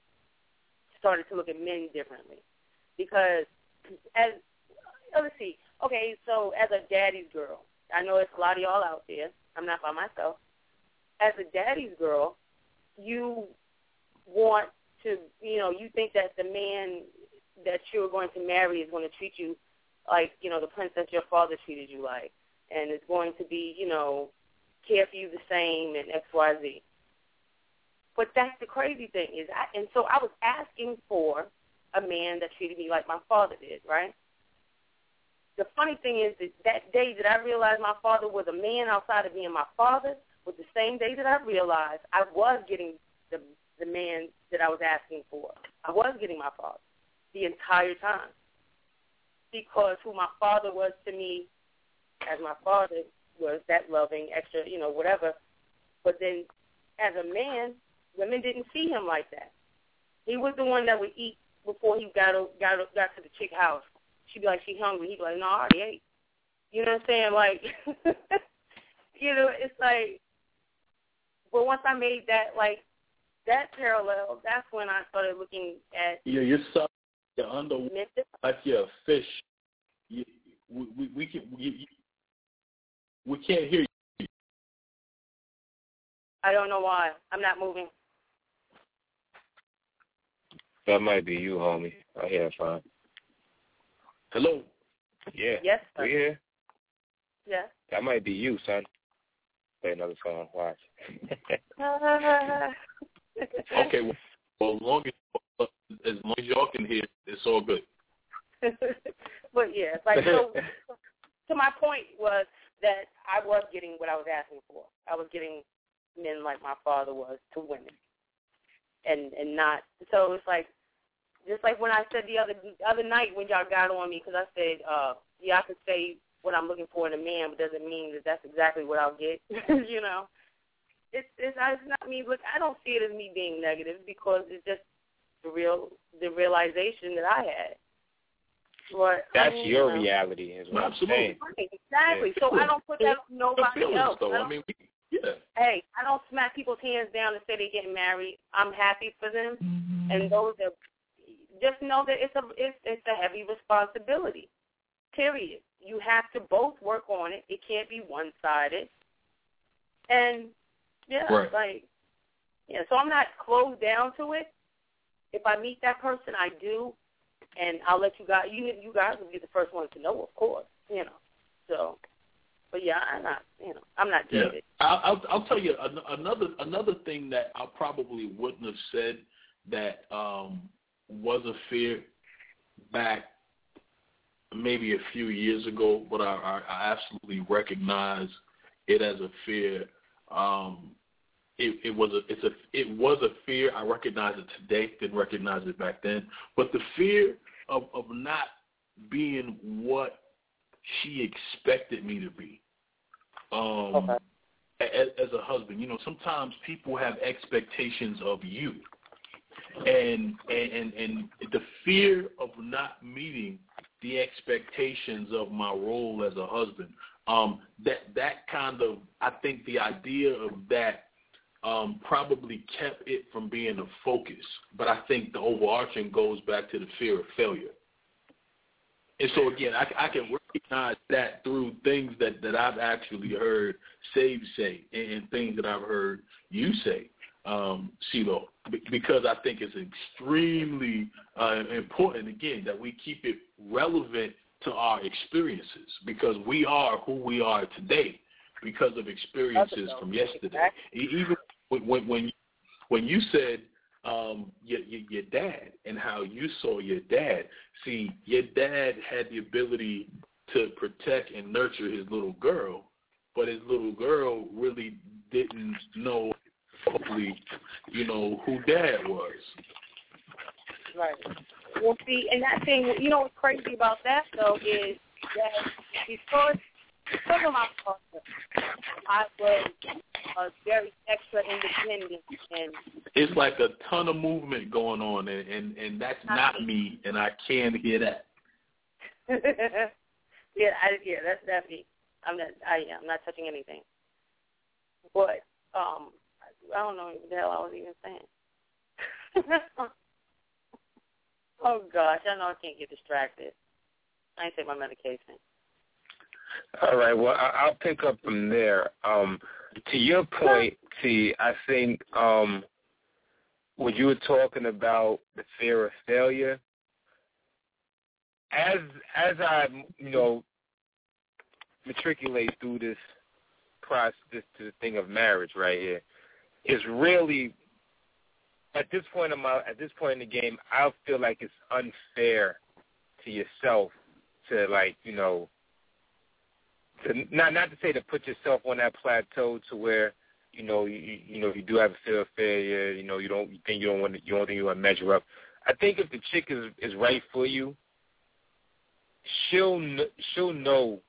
started to look at men differently. Because, let's see, okay, so as a daddy's girl, I know it's a lot of y'all out there. I'm not by myself. As a daddy's girl, you want to, you think that the man that you're going to marry is going to treat you like, the princess your father treated you like, and is going to be, care for you the same and X, Y, Z. But that's the crazy thing is, so I was asking for a man that treated me like my father did, right? The funny thing is that day that I realized my father was a man outside of being my father was the same day that I realized I was getting the man that I was asking for. I was getting my father the entire time. Because who my father was to me, as my father was that loving, extra, whatever. But then as a man, women didn't see him like that. He was the one that would eat before he got to the chick house. She'd be like, she hungry. He'd be like, no, I already ate. You know what I'm saying? Like, it's like, but once I made that, like, that parallel, that's when I started looking at. Yeah, you're soft. You're under like you're a fish. We can't hear you. I don't know why. I'm not moving. That might be you, homie. I hear fine. Hello? Yeah. Yes, sir. We here? Yeah. That might be you, son. Play another song. Watch. Okay, well, as long as y'all can hear, it's all good. But yeah, like so my point was that I was getting what I was asking for. I was getting men like my father was to women, and not. So it's like, just like when I said the other night when y'all got on me, because I said, yeah, I could say what I'm looking for in a man, but doesn't mean that that's exactly what I'll get. It's not me. Look, I don't see it as me being negative, because it's just the realization that I had. But, that's your reality, is what I'm saying. Right, exactly. Yeah. So I don't put that on nobody else. Hey, I don't smack people's hands down and say they're getting married. I'm happy for them, and those that just know that it's a heavy responsibility. Period. You have to both work on it. It can't be one-sided. And so I'm not closed down to it. If I meet that person, I do. And I'll let you guys. You guys will be the first ones to know, of course. So, but yeah, I'm not jaded. Yeah. I'll tell you another thing that I probably wouldn't have said that was a fear back maybe a few years ago, but I absolutely recognize it as a fear. It was a fear. I recognize it today. Didn't recognize it back then. But the fear of not being what she expected me to be. As a husband, sometimes people have expectations of you, and the fear of not meeting the expectations of my role as a husband. That kind of, I think the idea of that probably kept it from being a focus. But I think the overarching goes back to the fear of failure. And so, again, I can recognize that through things that I've actually heard Save say and things that I've heard you say, CeeLo, because I think it's extremely important, again, that we keep it relevant to our experiences, because we are who we are today because of experiences from yesterday. Even when you said your dad and how you saw your dad, see, your dad had the ability to protect and nurture his little girl, but his little girl really didn't know, hopefully, who dad was. Right. Well, see, and that thing, what's crazy about that, though, is that because of my father, I was very extra independent. And it's like a ton of movement going on, and that's not me, and I can hear that. That's definitely. I'm not touching anything. But I don't know what the hell I was even saying. Oh gosh, I know I can't get distracted. I ain't take my medication. All right. Well, I'll pick up from there. To your point, T, I think when you were talking about the fear of failure, as I matriculate through this process to the thing of marriage right here, is really at this point in the game, I feel like it's unfair to yourself to to not to say to put yourself on that plateau to where you do have a fear of failure, you think you want to measure up. I think if the chick is right for you, she'll know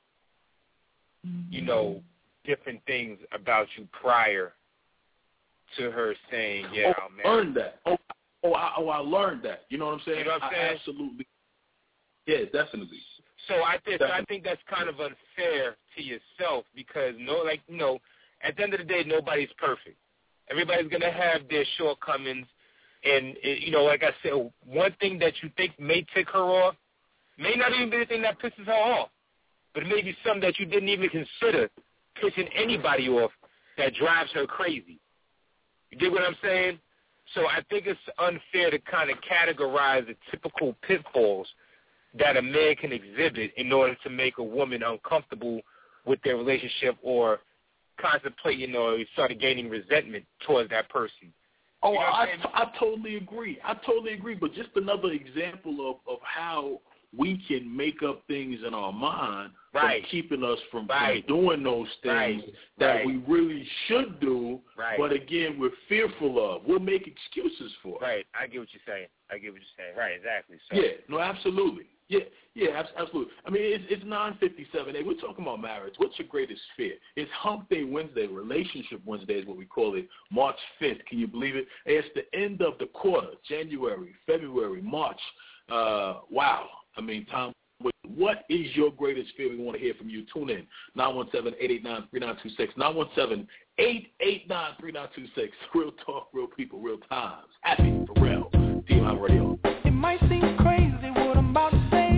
different things about you prior to her saying, yeah, I'll marry. Learned that. I learned that. You know what I'm saying? You know what I'm saying? Absolutely. Yeah, definitely. So I think that's kind of unfair to yourself because at the end of the day, nobody's perfect. Everybody's gonna have their shortcomings, and like I said, one thing that you think may tick her off may not even be the thing that pisses her off, but it may be something that you didn't even consider pissing anybody off that drives her crazy. You get what I'm saying? So I think it's unfair to kind of categorize the typical pitfalls that a man can exhibit in order to make a woman uncomfortable with their relationship or contemplating or start gaining resentment towards that person. Oh, I totally agree. But just another example of how we can make up things in our mind from keeping us from doing those things that we really should do, but again, we're fearful of. We'll make excuses for it. Right. I get what you're saying. Right, exactly. So. Yeah, no, absolutely. Yeah, absolutely. I mean, it's 9:57. Hey, we're talking about marriage. What's your greatest fear? It's Hump Day Wednesday, Relationship Wednesday is what we call it, March 5th. Can you believe it? Hey, it's the end of the quarter, January, February, March. Wow. I mean, time. What is your greatest fear? We want to hear from you. Tune in, 917-889-3926, 917-889-3926. Real talk, real people, real times. Happy, for real. TMI Radio. It might seem crazy what I'm about to say.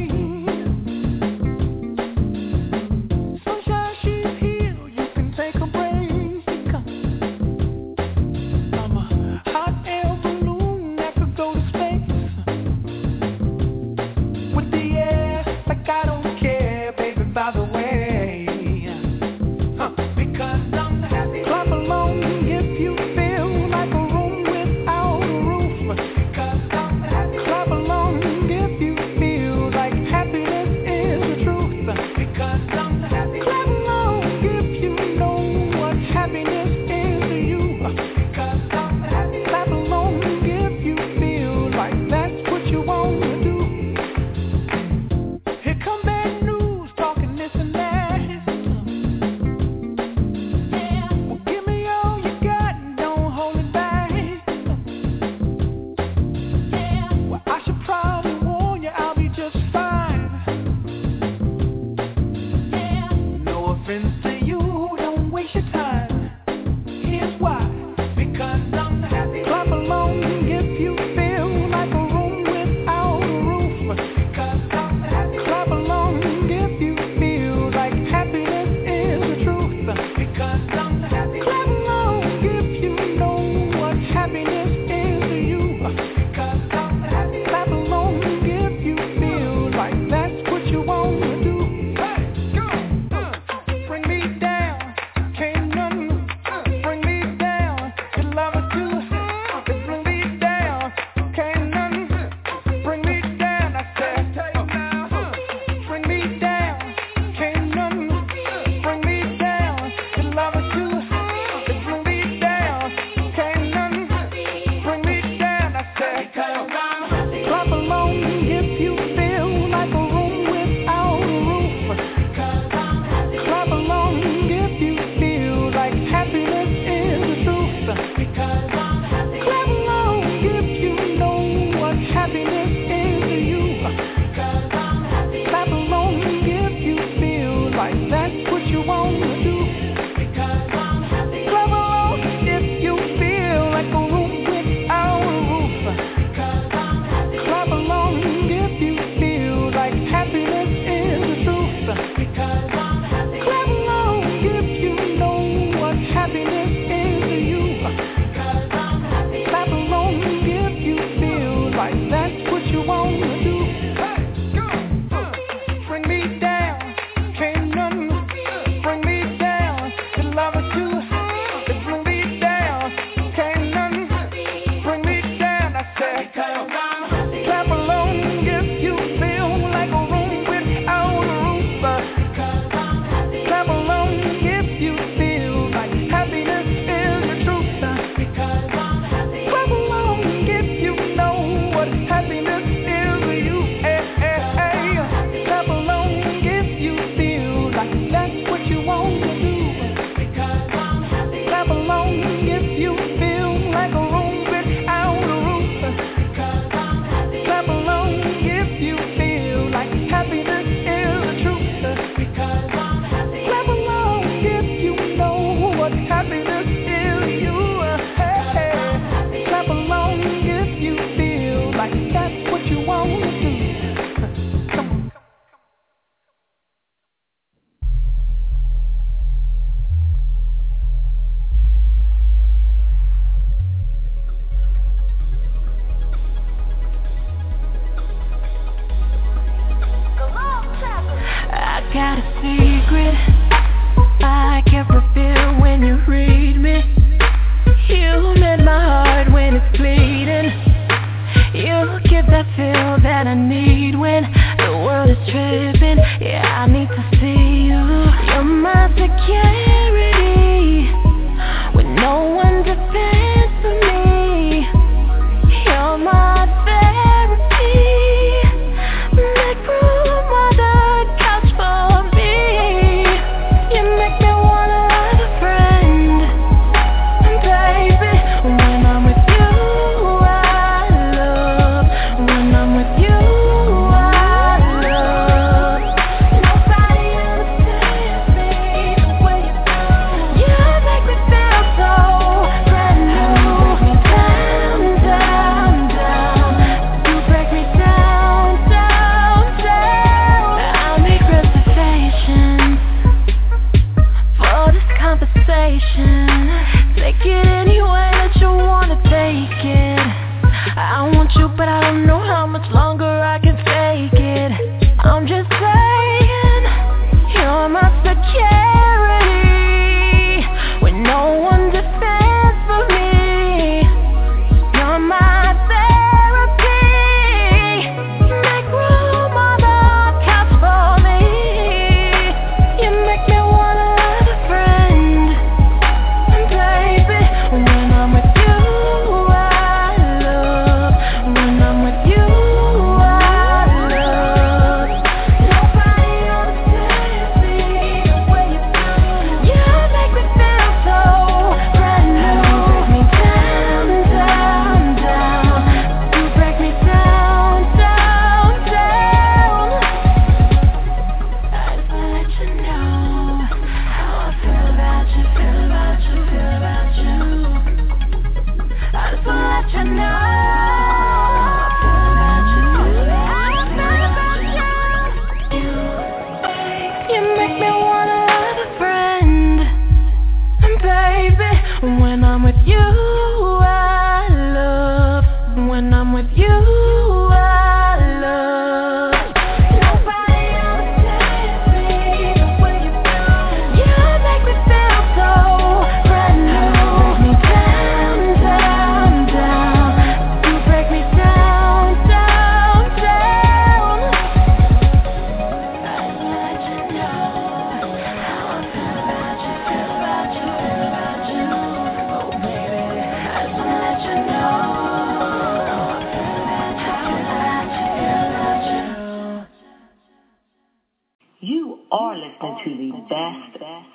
Sunshine, she's here. You can take a break. I'm a hot air balloon that could go to space. With the air, like I don't care, baby, by the way. Because I'm happy. Clap along if you feel like a room without a roof. Because I'm happy. Clap along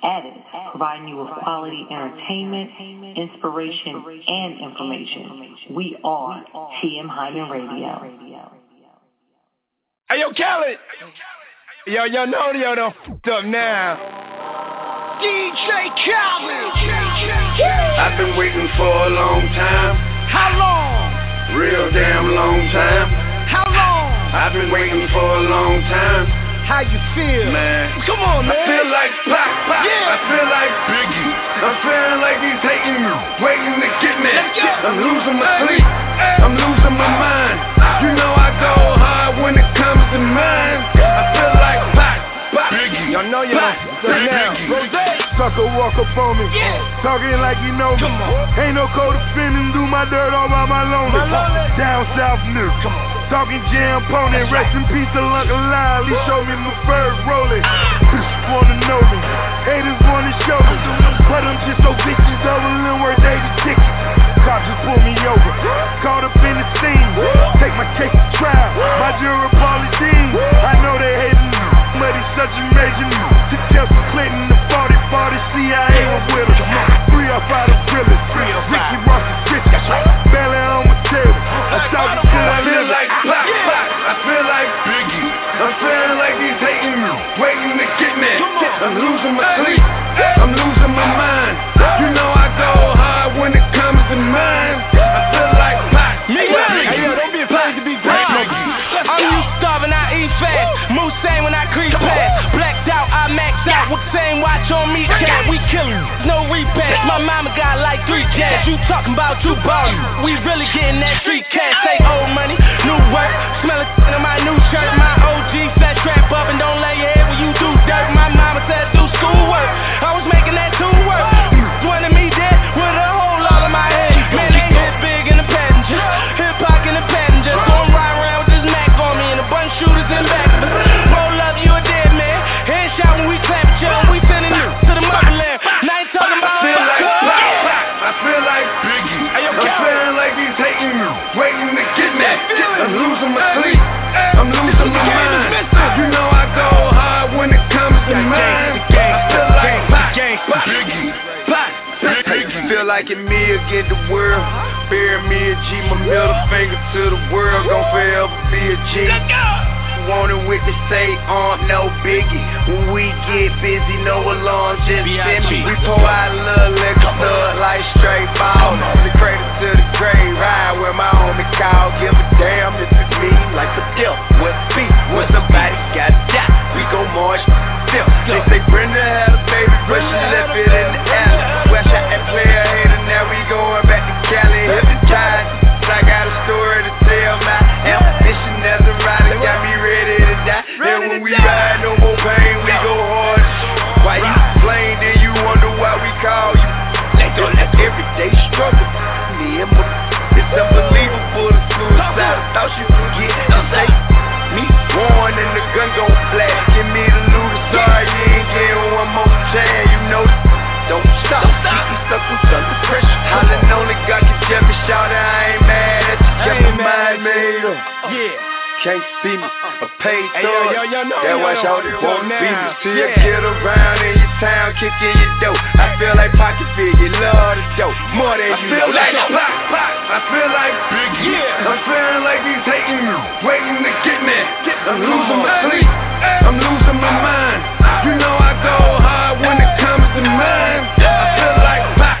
Addis, providing you with quality entertainment, inspiration, and information. We are TM Hyman Radio. Hey, yo, Khaled. Yo, know you done f***ed up now. DJ Khaled. I've been waiting for a long time. How long? Real damn long time. How long? I've been waiting for a long time. How you feel? Man, come on, man. I feel like Pac. Yeah. I feel like Biggie. I'm feeling like he's hating me, waiting to get me. I'm losing my sleep. I'm losing my mind. You know I go hard when it comes to mine. I feel like Pac. Biggie. Y'all know you now. Rose. Sucker walk up on me. Yeah. Talking like you know me. Ain't no co-defending, do my dirt all by my lonely. Down south new. Talking jam pony, rest in peace to Uncle Lyle. He showed me my first rolling. Bitch wanna know me, haters wanna show me. But I'm just so vicious, doubling worth 80 tickets. Cop just pulled me over, caught up in the scene. Take my case to trial, my jury Pauline. I know they hating me, but he's such a major me. To Chelsea Clinton, the 40 CIA was with him. 3 off out of Phillies, Ricky Ross is rich. Belly on my table, I talk it till I feel like Pac. I feel like Biggie. I'm feeling like he's hating me, waiting to get me. I'm losing my sleep. I'm losing my mind. You know I go hard when it comes to mine. I feel like Pac. Hey, yo, don't be afraid to be great. I'm used to starving, I eat fast. Moose same when I creep past. Blacked out, I max out. With the same watch on me, cat. We killin', no repass. My mama got like 3 cats. You talking about 2 bars. We really getting that street cash. Say old money, new work. Smell it in my new shirt. My OG fat trap up and don't lay your head when you do dirt. My mama said do schoolwork. I was making that 2 work. Wanted me dead with a whole lot of my head. Man, they hit big in the passenger. Hip hop in the passenger. So I'm riding around with this Mac on me and a bunch of shooters in back of us. Roll up, you a dead man. Headshot when we clap at you. We sending you to the motherland. Now ain't talking about I feel like Pac. I feel like Biggie. I'm feeling like he's hating me, waiting to get me. I'm losing my sleep. I'm losing my mind. You know I go hard when it comes to mine. I feel like Pac. Biggie. Feel like it me against the world. Bury me a G, my middle finger to the world. Gon' forever be a G. Wanted with the say no biggie. When we get busy, no alarm, just send me. We pour out a little liquor, thug like straight ball. The cradle to the grave, ride where my homie call. Give a damn if it's me, like the deal. What's beef? When somebody got shot, we gon' march still. They say Brenda had a baby, but she left it in the alley. Well, shot that player hater, now we going back to Cali. Hip and tied, I got a story to tell. My ambition as a rider got me ready to die. And when we ride, no more pain, we go hard. Why you complain, then you wonder why we call you. That's everyday struggle. Me and my, it's unbelievable the suicide. I thought you could get to say me born and the gun gon' flash. Give me the loot, sorry you ain't getting one more chance. You know, don't stop. Keep me stuck with under pressure. Hollin' on the God can tell me, shout it, I ain't mad at you. Kept my mind made up. Yeah. Can't see me, a paid thug. That's why y'all won't be me. See you get around in your town, kicking your dough. I feel like Pocket Biggie, love the dope, more than you know. I feel like Pac, I feel like Biggie. I'm feeling like he's hating me, waiting to get me. I'm losing my sleep, I'm losing my mind. You know I go hard when it comes to mine. I feel like Pac.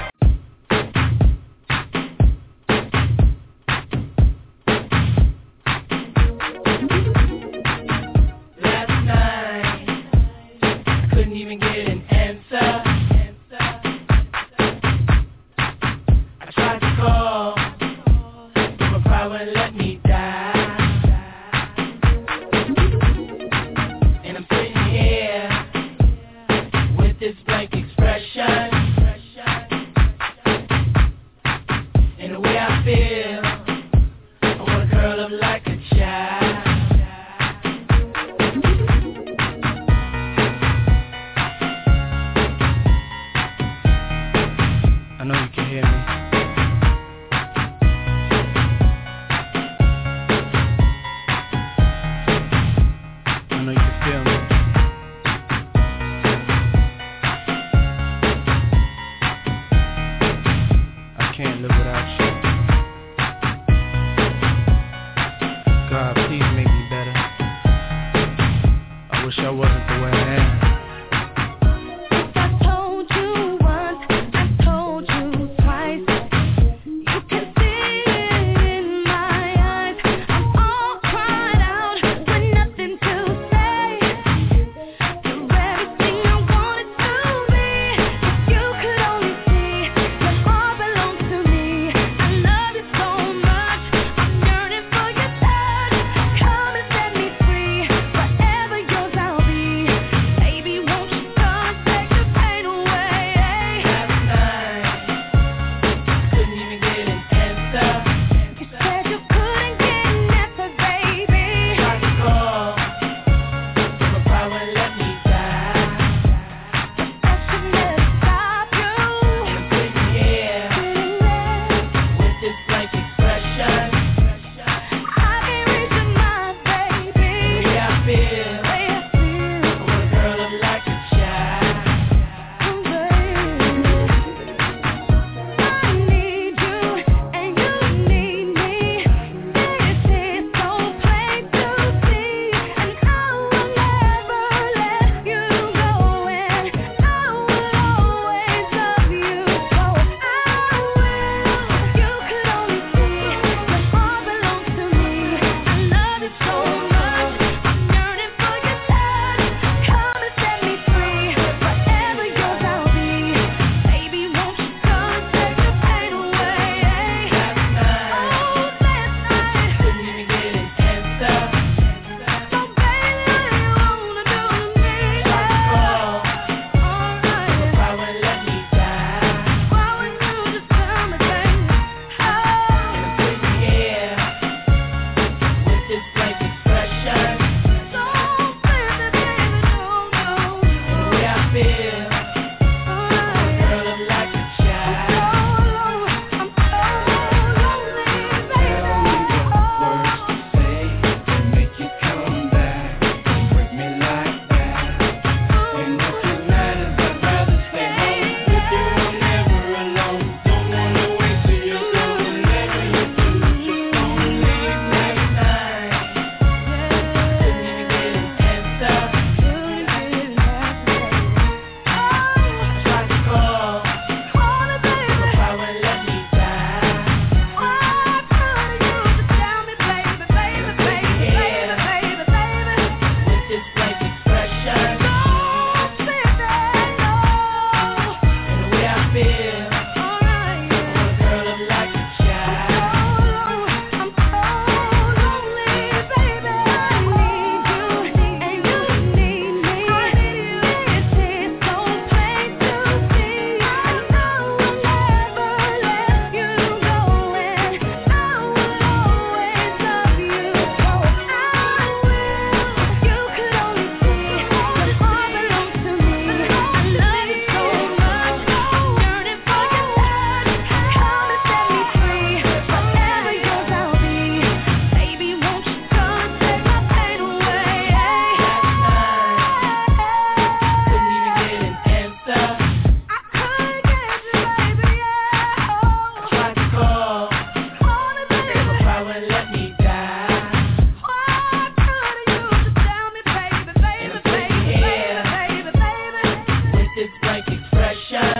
expression.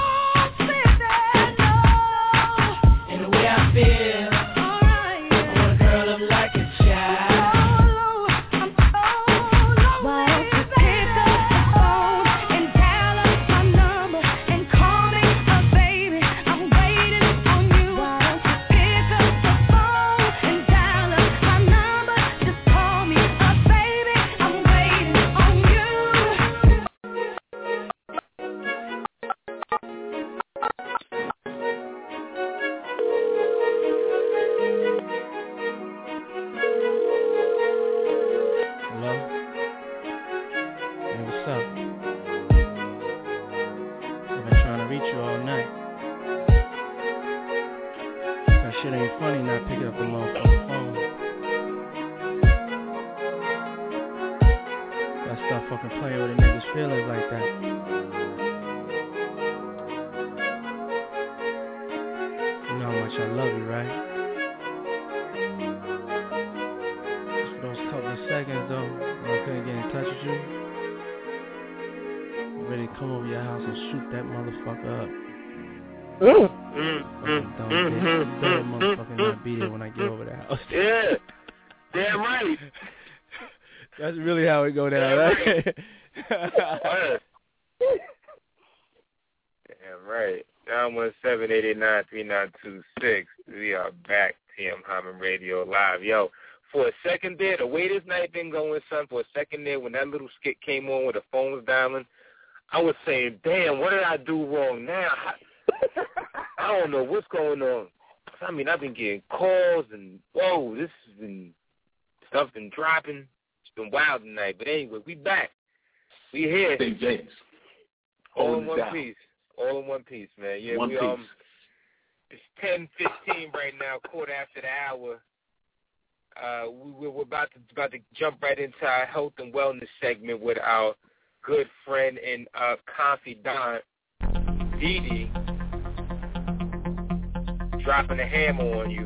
And the way I feel, I wanna curl up like a child. Why don't you pick up the phone and dial up my number and call me up, baby? I'm waiting on you. Why don't you pick up the phone and dial up my number? Just call me up, baby. I'm waiting on you. Hello? Hey, what's up? I've been trying to reach you all night. That shit ain't funny not picking up the motherfucking phone. Gotta stop fucking playing with a nigga's feelings like that. You know how much I love you, right? Just for those couple of seconds though, when I couldn't get in touch with you, I'm ready to come over your house and shoot that motherfucker up. Fucking dumb bitch. You better motherfucking not be there when I get over the house. Yeah. Damn right. That's really how it go down, right? Damn right. 917-889-3926. We are back. TM Hyman Radio Live. Yo, for a second there, the way this night been going, son, for a second there, when that little skit came on where the phone was dialing, I was saying, damn, what did I do wrong now? I don't know what's going on. I mean, I've been getting calls and, whoa, this has been, stuff been dropping. It's been wild tonight. But anyway, we back. We here. St. James. All in one piece. All in one piece, man. Yeah, One we piece. It's 10:15 right now, quarter after the hour. We're about to jump right into our health and wellness segment with our good friend and confidant, Dee, dropping a hammer on you.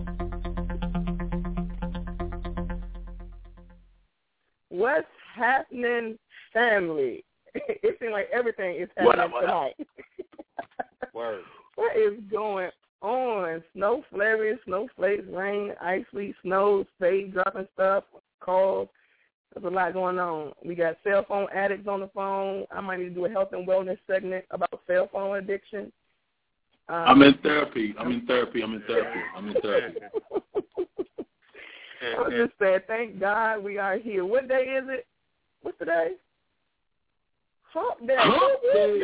What's happening, family? It seems like everything is happening tonight. Word. What is going on? Snow flurries, snowflakes, rain, ice sleet, snow, spade dropping stuff, calls. There's a lot going on. We got cell phone addicts on the phone. I might need to do a health and wellness segment about cell phone addiction. I'm in therapy. I was just saying, thank God we are here. What day is it? What's today? Hump Day. Hump Day.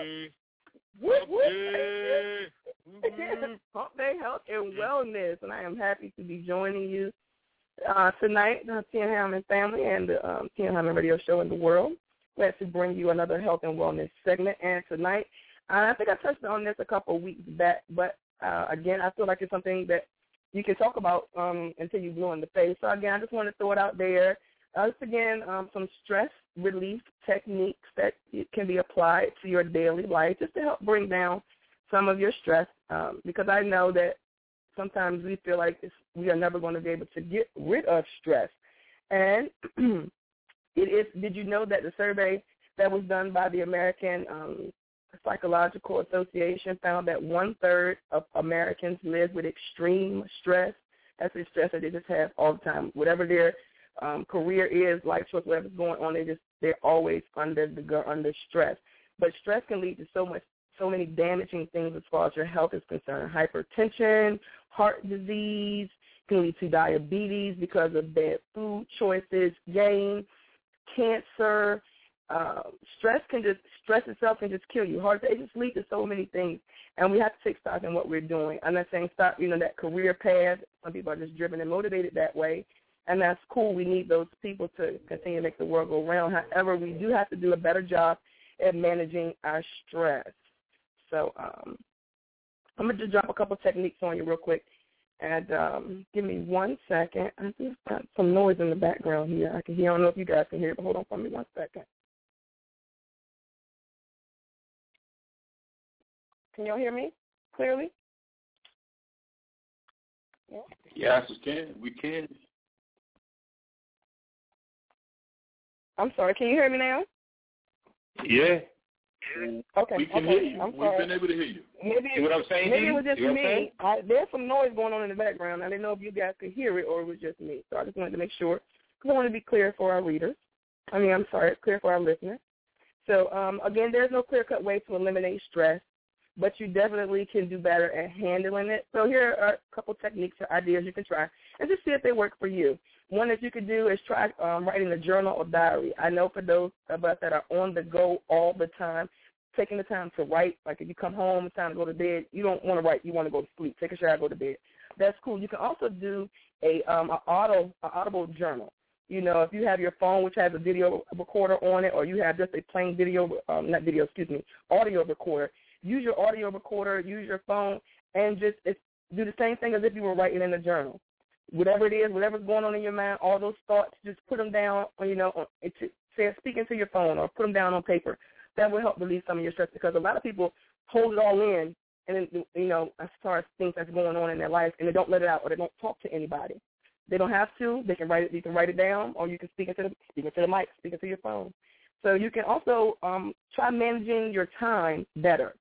Hump Day Health and Wellness, and I am happy to be joining you tonight, the T.M. Hyman family and the T.M. Hyman Radio Show in the world. Glad to bring you another health and wellness segment. And tonight, I think I touched on this a couple of weeks back, but again, I feel like it's something that you can talk about until you're blue in the face. So again, I just want to throw it out there. Just again, some stress relief techniques that can be applied to your daily life just to help bring down some of your stress, because I know that sometimes we feel like we are never going to be able to get rid of stress. And did you know that the survey that was done by the American Psychological Association found that 1/3 of Americans live with extreme stress? That's the stress that they just have all the time. Whatever their career is, life choice, whatever's going on, they're always under stress. But stress can lead to so many damaging things as far as your health is concerned. Hypertension, heart disease, can lead to diabetes because of bad food choices, gain, cancer. Stress itself can just kill you. It just leads to so many things, and we have to take stock in what we're doing. I'm not saying stop, that career path. Some people are just driven and motivated that way, and that's cool. We need those people to continue to make the world go round. However, we do have to do a better job at managing our stress. So I'm going to just drop a couple techniques on you real quick, and give me 1 second. I just got some noise in the background here. I don't know if you guys can hear it, but hold on for me 1 second. Can y'all hear me clearly? Yeah. Yes, we can. We can. I'm sorry. Can you hear me now? Yeah. Okay. We can hear you. I'm We've sorry. been able to hear you. Maybe what I'm saying? Maybe it was just you know me. There's some noise going on in the background. I didn't know if you guys could hear it or it was just me. So I just wanted to make sure. I want to be clear for our readers. Clear for our listeners. So, again, there's no clear-cut way to eliminate stress, but you definitely can do better at handling it. So here are a couple techniques or ideas you can try and just see if they work for you. One that you could do is try writing a journal or diary. I know for those of us that are on the go all the time, taking the time to write, like if you come home, it's time to go to bed, you don't want to write, you want to go to sleep, take a shower, go to bed. That's cool. You can also do an audible journal. You know, if you have your phone, which has a video recorder on it, or you have just a plain audio recorder, use your audio recorder, use your phone, and just do the same thing as if you were writing in a journal. Whatever it is, whatever's going on in your mind, all those thoughts, just put them down, speak into your phone or put them down on paper. That will help relieve some of your stress because a lot of people hold it all in and then, as far as things that's going on in their life, and they don't let it out or they don't talk to anybody. They don't have to. They can write it. You can write it down, or you can speak into the mic, speak into your phone. So you can also try managing your time better.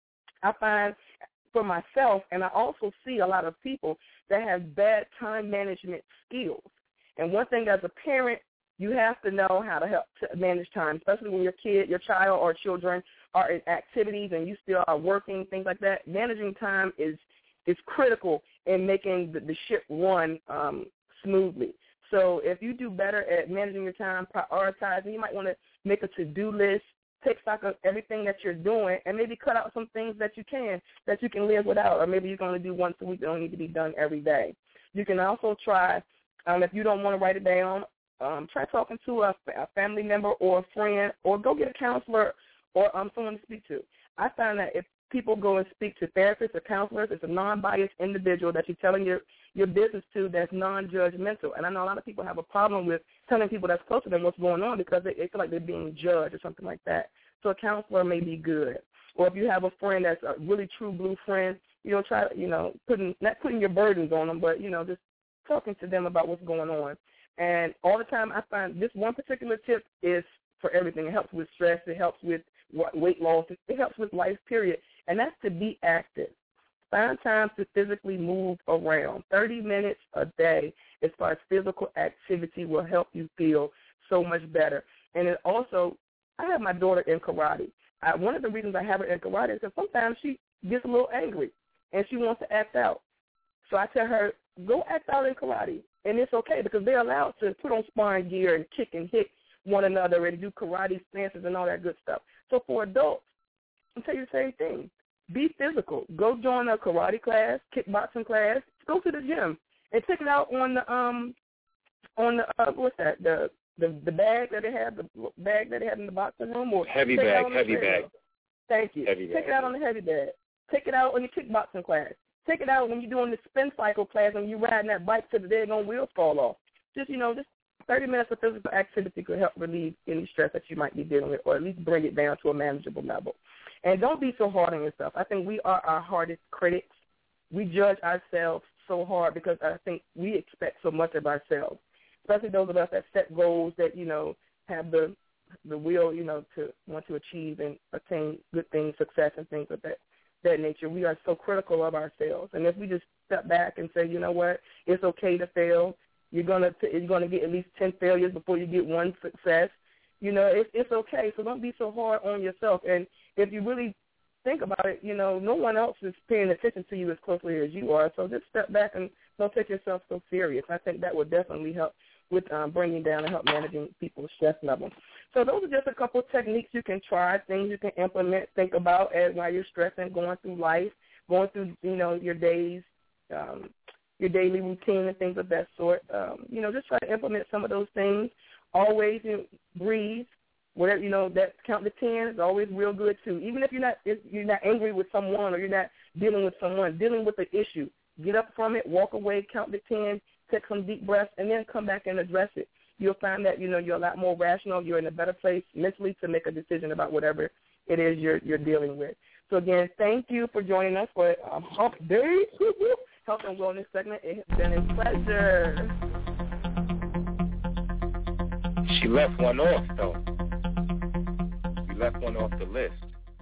I find for myself, and I also see a lot of people that have bad time management skills. And one thing as a parent, you have to know how to help to manage time, especially when your child or children are in activities and you still are working, things like that. Managing time is critical in making the ship run smoothly. So if you do better at managing your time, prioritizing, you might want to make a to-do list, take stock of everything that you're doing, and maybe cut out some things that you can live without, or maybe you can only do once a week. They don't need to be done every day. You can also try, if you don't want to write it down, try talking to a family member or a friend, or go get a counselor or someone to speak to. I find that if people go and speak to therapists or counselors, it's a non-biased individual that you're telling your business to that's non-judgmental. And I know a lot of people have a problem with telling people that's close to them what's going on because they feel like they're being judged or something like that. So a counselor may be good. Or if you have a friend that's a really true blue friend, try, not putting your burdens on them, but, just talking to them about what's going on. And all the time I find this one particular tip is for everything. It helps with stress. It helps with weight loss. It helps with life, period. And that's to be active. Find time to physically move around. 30 minutes a day as far as physical activity will help you feel so much better. And it also, I have my daughter in karate. One of the reasons I have her in karate is because sometimes she gets a little angry and she wants to act out. So I tell her, go act out in karate. And it's okay because they're allowed to put on sparring gear and kick and hit one another and do karate stances and all that good stuff. So for adults, I'll tell you the same thing. Be physical. Go join a karate class, kickboxing class. Go to the gym and take it out on the what's that? The bag that they have, the bag that they have in the boxing room, or heavy bag. Thank you. Take it out on the heavy bag. Take it out on your kickboxing class. Take it out when you're doing the spin cycle class and you're riding that bike till the daggone wheels fall off. Just 30 minutes of physical activity could help relieve any stress that you might be dealing with, or at least bring it down to a manageable level. And don't be so hard on yourself. I think we are our hardest critics. We judge ourselves so hard because I think we expect so much of ourselves, especially those of us that set goals that, have the will, to want to achieve and attain good things, success and things of that nature. We are so critical of ourselves. And if we just step back and say, you know what, it's okay to fail. You're gonna get at least 10 failures before you get one success. It's okay. So don't be so hard on yourself. And if you really think about it, no one else is paying attention to you as closely as you are. So just step back and don't take yourself so serious. I think that would definitely help with bringing down and help managing people's stress level. So those are just a couple of techniques you can try, things you can implement, think about while you're stressing, going through life, going through, your days, your daily routine and things of that sort. Just try to implement some of those things. Always breathe. Whatever, that count to 10 is always real good too. Even if you're not angry with someone or you're not dealing with someone, dealing with the issue, get up from it, walk away, count to 10, take some deep breaths, and then come back and address it. You'll find that, you're a lot more rational. You're in a better place mentally to make a decision about whatever it is you're dealing with. So, again, thank you for joining us for Hump Day, Health and Wellness segment. It has been a pleasure. She left one off, though. You left one off the list.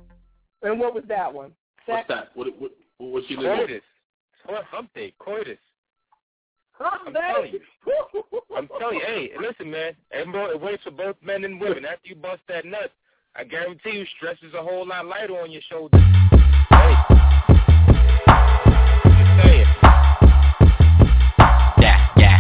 And what was that one? What's that? What's she live Coitus. Hump day. Coitus. I'm telling you. Hey, listen, man. It waits for both men and women. After you bust that nut, I guarantee you stress is a whole lot lighter on your shoulders. Hey. Just saying. Yeah.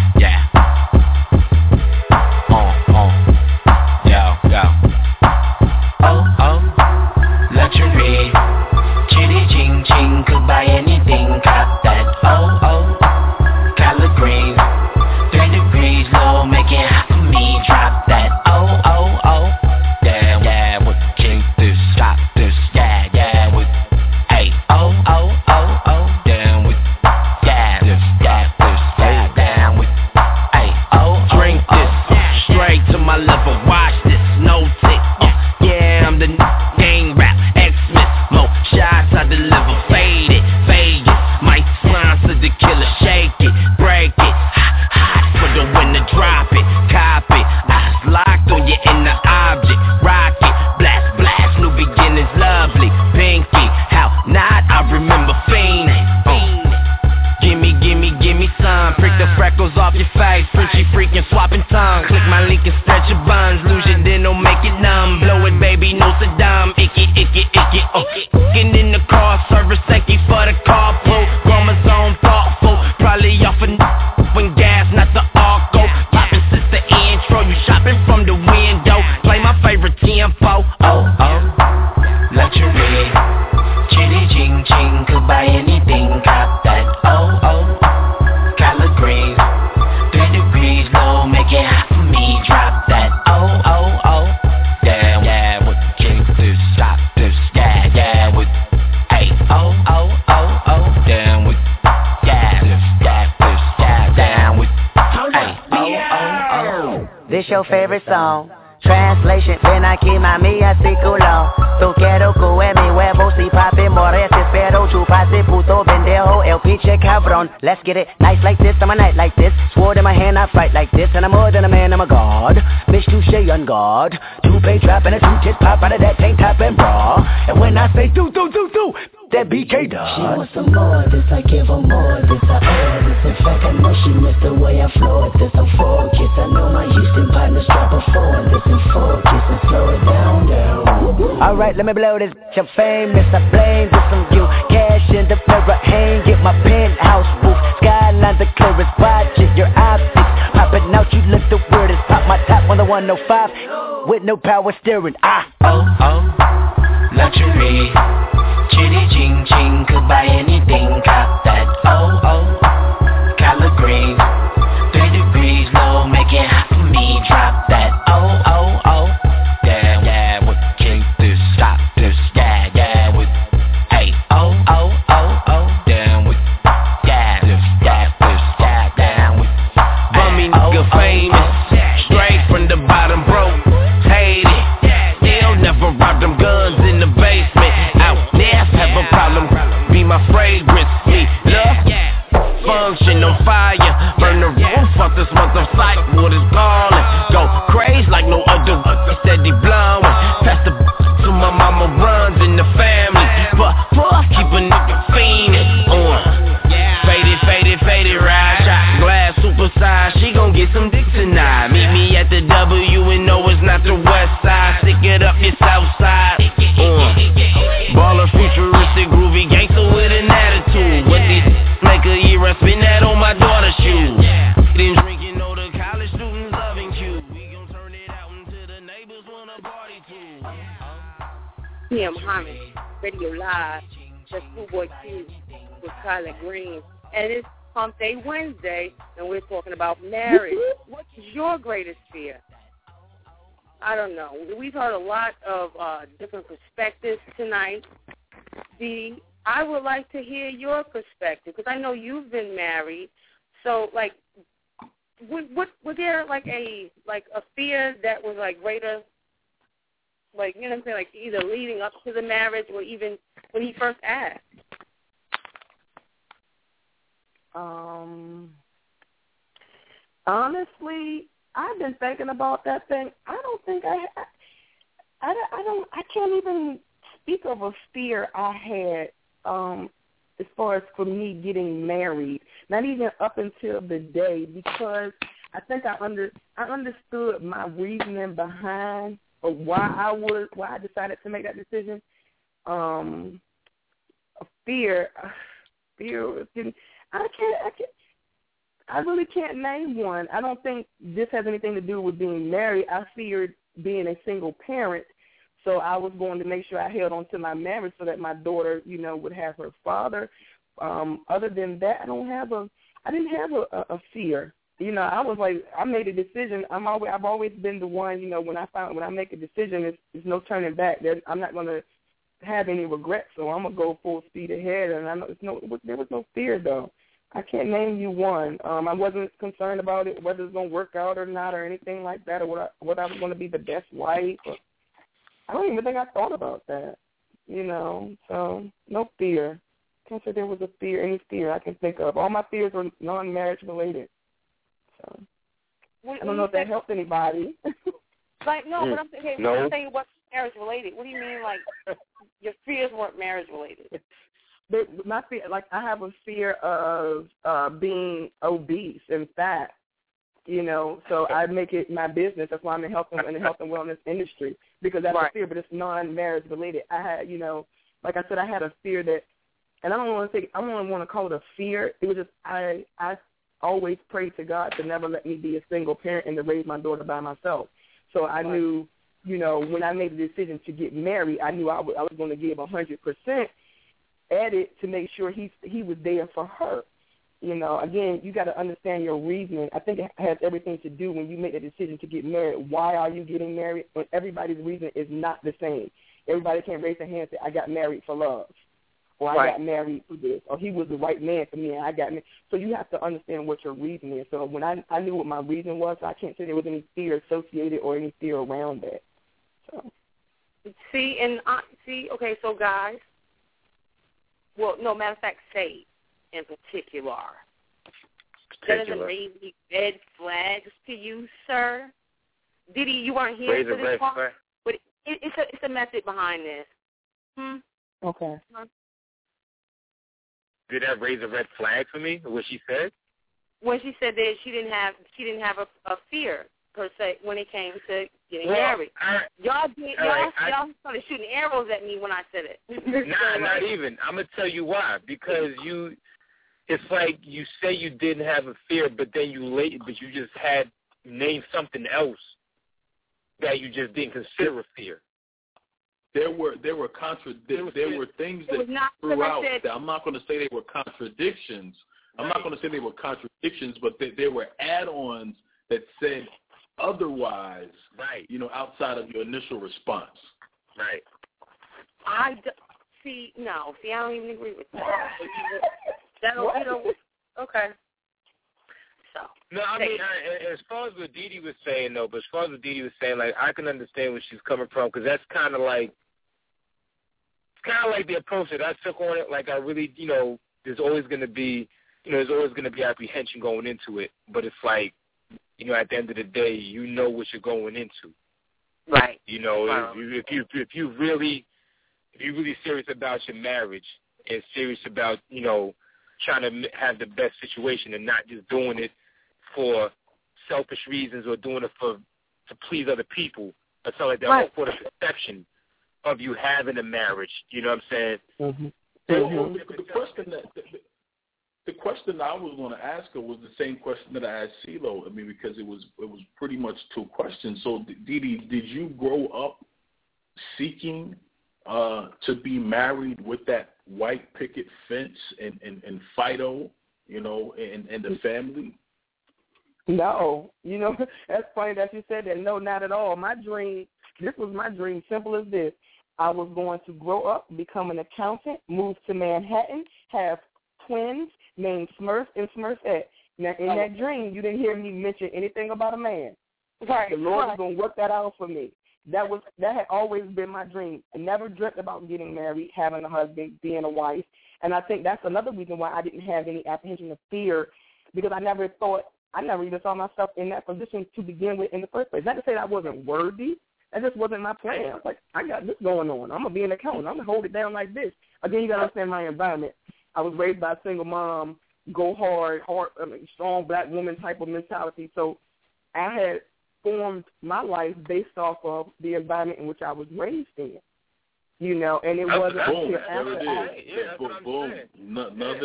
Yo. Oh, luxury. Chitty ching ching, could buy anything, cop that. Oh, collard greens. 3 degrees low, make it hot for me, drop that. Oh. Yeah, with kick this, stop this, yeah, with, hey, oh, down with, yeah, this, down with, hey, drink this, straight to my liver, watch this, no tick, yeah, I'm the gang rap, X-Smith, more shots I deliver, faded, Vegas, might sponsor the killer, shake it, break it, hot for the winner, drop it, cop it, eyes locked on your inner object, rock it, blast, new beginnings, lovely, pinky, how not, I remember fiending, gimme some, prick the freckles off your face, Frenchy freaking swapping tongue, click my link and stretch your buns, lose your then don't make it numb, blow it baby, no Saddam, icky, Cooking in the car, service thank you for the carpool, chromosome thoughtful, probably off when gas, not the arco, poppin' since the intro, you shopping from the window, play my favorite tempo, oh, luxury, chitty ching ching, could buy anything, cop that, oh, collard greens, 3 degrees low, make it hot for me, drop that, oh, yeah, with the kick this, stop this, yeah, with, hey, oh, down with, yeah, down with, hey, oh. This your favorite song. Translation, ven aquí mami así culo. Tu quiero que mi huevo si papi mores espero chupase puto pendejo el pinche cabrón. Let's get it nice like this, I'm a night like this. Sword in my hand, I fight like this. And I'm more than a man, I'm a god. Bitch touche on guard. Two-page drop and a two-tits pop out of that tank top and bra. And when I say do, that BK does. She wants some more, this I give her more, this I owe this. In fact, I know she missed the way I floored this. I'm focused, I know my Houston partners drop a 4 this and focus and slow it down. Alright, let me blow this bitch, I'm famous, I blame this on you. Cash in the mirror, hang, get my penthouse roof. Skyline the clearest, watch it, your optics popping out, you look the weirdest. Pop my top on the 105 with no power steering, luxury, chitty ching ching, could buy anything, cop that, oh, collard greens, 3 degrees low, make it hot for me, drop that, oh, yeah, with kick this, stop this, yeah, with, hey, oh, down with, yeah, down with, bummy nigga famous, straight from the bottom, broke, hate it, still never robbed them guns in the basement, out there have a problem, be my fragrance, me love, function on fire, burn the roof off this month of sight, what is calling, go crazy like no other, steady blowing, pass the to my mama runs in the family, but keep a nigga fiending on, faded, ride, shot glass, super size, she gon' get some dick tonight, meet me at the W and no it's not the west side, stick it up your south side, baller futuristic, groovy gangster with an attitude, what these make a year I spin that on my daughter's shoes, then drinking all the college students loving Q, we gon' turn it out until the neighbors wanna party too. TM Hyman, Radio Live, just Schoolboy Q with Collard Greens. And it's Hump Day Wednesday, and we're talking about marriage. What's your greatest fear? I don't know. We've heard a lot of different perspectives tonight. I would like to hear your perspective, because I know you've been married. So, like, was there like a fear that was like greater, like, you know what I'm saying, like either leading up to the marriage or even when he first asked? Honestly, I've been thinking about that thing. I don't think I can't even speak of a fear I had as far as for me getting married, not even up until the day, because I think I understood my reasoning behind or why I decided to make that decision. Fear. I really can't name one. I don't think this has anything to do with being married. I feared being a single parent, so I was going to make sure I held on to my marriage so that my daughter, would have her father. Other than that, I didn't have a fear. I was like, I made a decision. I've always been the one, when I make a decision, there's no turning back. I'm not going to have any regrets, so I'm gonna go full speed ahead. And I know there was no fear though. I can't name you one. I wasn't concerned about it, whether it's gonna work out or not, or anything like that, or what I was gonna be the best wife. I don't even think I thought about that. So no fear. Can't say there was any fear I can think of. All my fears were non-marriage related. So I don't know if that helped anybody. But I'm saying what's marriage related. What do you mean, like your fears weren't marriage related? My fear, like I have a fear of being obese and fat. So I make it my business. That's why I'm in the health and wellness industry, because that's a fear, but it's non-marriage related. I had, like I said, I had a fear that, and I don't want to call it a fear. It was just I always prayed to God to never let me be a single parent and to raise my daughter by myself. So I knew, when I made the decision to get married, I knew I was going to give 100% at it to make sure he was there for her. Again, you got to understand your reasoning. I think it has everything to do when you make a decision to get married. Why are you getting married? And everybody's reason is not the same. Everybody can't raise their hand and say, I got married for love, or I got married for this, or he was the right man for me and I got married. So you have to understand what your reason is. So when I knew what my reason was, I can't say there was any fear associated or any fear around that. So. Okay, so guys, well, no, matter of fact, say in particular. That doesn't raise any red flags to you, sir? Diddy, you weren't here for this part, but it's a method behind this. Okay. Did that raise a red flag for me? What she said? When she said that she didn't have a fear per se when it came to getting married. Y'all started shooting arrows at me when I said it. Not even. I'm gonna tell you why. Because it's like you say you didn't have a fear, but then you just had named something else that you just didn't consider a fear. There were things that throughout. I'm not going to say they were contradictions. I'm not going to say they were contradictions, but there were add-ons that said otherwise. Right. Outside of your initial response. Right. I don't even agree with that. Okay. So. No, I mean, as far as what Didi was saying, though, like, I can understand where she's coming from, because that's kind of like the approach that I took on it. Like, I really, there's always going to be apprehension going into it, but it's like, at the end of the day, you know what you're going into. Right. If you're really serious about your marriage and serious about, trying to have the best situation and not just doing it for selfish reasons or doing it to please other people or something like that, or for the perception of you having a marriage. You know what I'm saying? Mm-hmm. Well, the question I was going to ask her was the same question that I asked CeeLo. I mean, because it was pretty much two questions. So, Didi, did you grow up seeking to be married with that white picket fence and Fido, and the family? No. That's funny that you said that. No, not at all. This was my dream, simple as this. I was going to grow up, become an accountant, move to Manhattan, have twins named Smurf and Smurfette. Now, in that dream, you didn't hear me mention anything about a man. Right. The Lord was going to work that out for me. That had always been my dream. I never dreamt about getting married, having a husband, being a wife. And I think that's another reason why I didn't have any apprehension of fear, because I never even saw myself in that position to begin with in the first place. Not to say that I wasn't worthy, That just wasn't my plan. I was like, I got this going on. I'm going to be an accountant. I'm going to hold it down like this. Again, you got to understand my environment. I was raised by a single mom, go hard, strong black woman type of mentality. So I had formed my life based off of the environment in which I was raised in. You know, and it wasn't until after boom. Another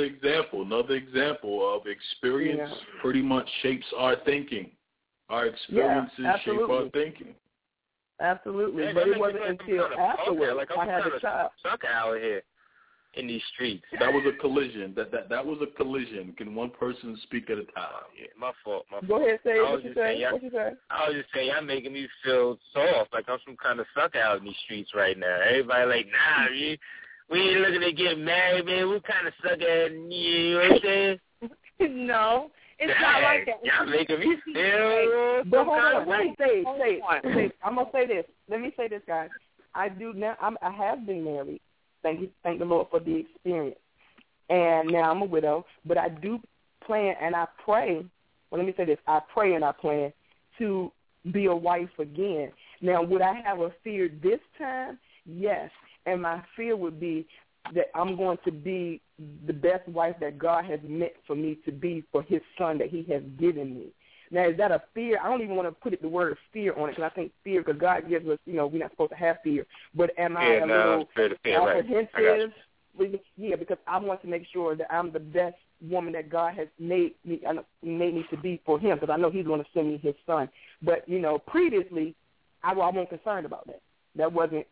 example of experience pretty much shapes our thinking. Our experiences shape our thinking. Absolutely, but it wasn't until afterwards I had a child. Sucker out here in these streets. That was a collision. That was a collision. Can one person speak at a time? Yeah, my fault. Go ahead, say what you say. I was just saying, y'all making me feel soft, like I'm some kind of sucker out in these streets right now. Everybody like, nah, we ain't looking to get married, man. We kind of sucker, you know what I'm saying? No. It's not like that. Y'all making me feel but hold on. Say. I'm going to say this. Let me say this, guys. I have been married. Thank the Lord for the experience. And now I'm a widow, but I do plan and I pray. Well, let me say this. I pray and I plan to be a wife again. Now, would I have a fear this time? Yes. And my fear would be that I'm going to be the best wife that God has meant for me to be for his son that he has given me. Now, is that a fear? I don't even want to put the word fear on it because I think fear, because God gives us, we're not supposed to have fear. But am I a little apprehensive? Right. Yeah, because I want to make sure that I'm the best woman that God has made me to be for him, because I know he's going to send me his son. But, previously, I wasn't concerned about that. That wasn't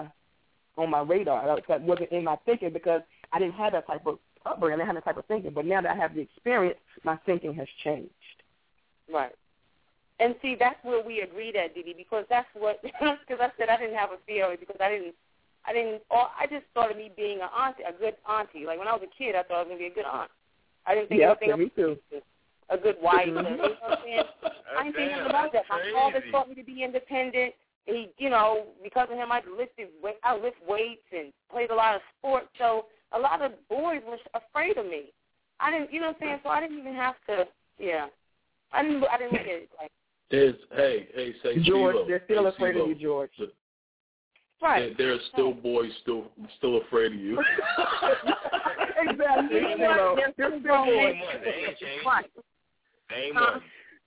on my radar. That wasn't in my thinking because I didn't have that type of upbringing. I didn't have that type of thinking. But now that I have the experience, my thinking has changed. Right. And see, that's where we agreed at, Didi, because that's what, because I said I didn't have a fear because I just thought of me being a good auntie. Like when I was a kid, I thought I was going to be a good aunt. I didn't think anything of a good wife. You know what I'm saying? I didn't think nothing about that. My father taught me to be independent. He, because of him, I lift weights and played a lot of sports. So a lot of boys were afraid of me. I didn't, you know what I'm saying? So I didn't even have to, I didn't look at it like. Say George, Steve-O. They're still afraid of you, George. Right. There are still boys still afraid of you. Exactly. They're still boys. Same one.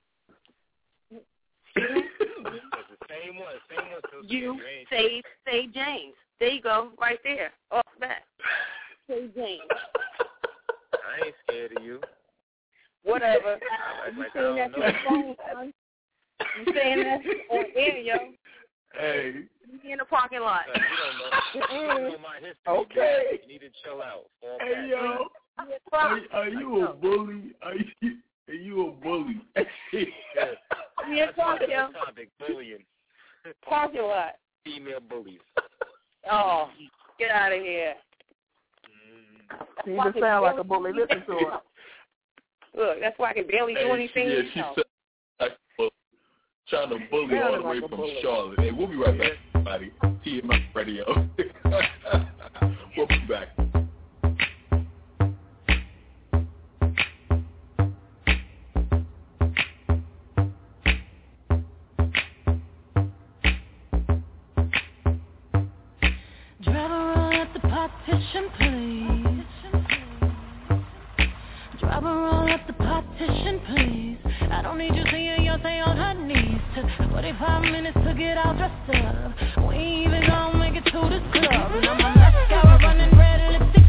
Same one. You say James. There you go, right there, off that. Say James. I ain't scared of you. Whatever. You saying that to the phone, son? You saying that on air, yo? Hey. You in the parking lot. You don't know my history. Okay. You need to chill out. Hey, yo. Are you a bully? Are you a bully? Yeah, talk, yo. Topic, bullying. Parking lot. Female bullies. Oh, get out of here. You just sound like a bully. Listen to her. Look, that's why I can barely do anything. Yeah, she said trying to bully all the way from Charlotte. Hey, we'll be right back, everybody. TMI Radio. We'll be back. Driver at the partition, please. Driver roll up the partition, please. I don't need you seeing Yonsei on her knees. Took 45 minutes to get all dressed up. We ain't even gonna make it to the club. And I'm a mascara running red lipstick.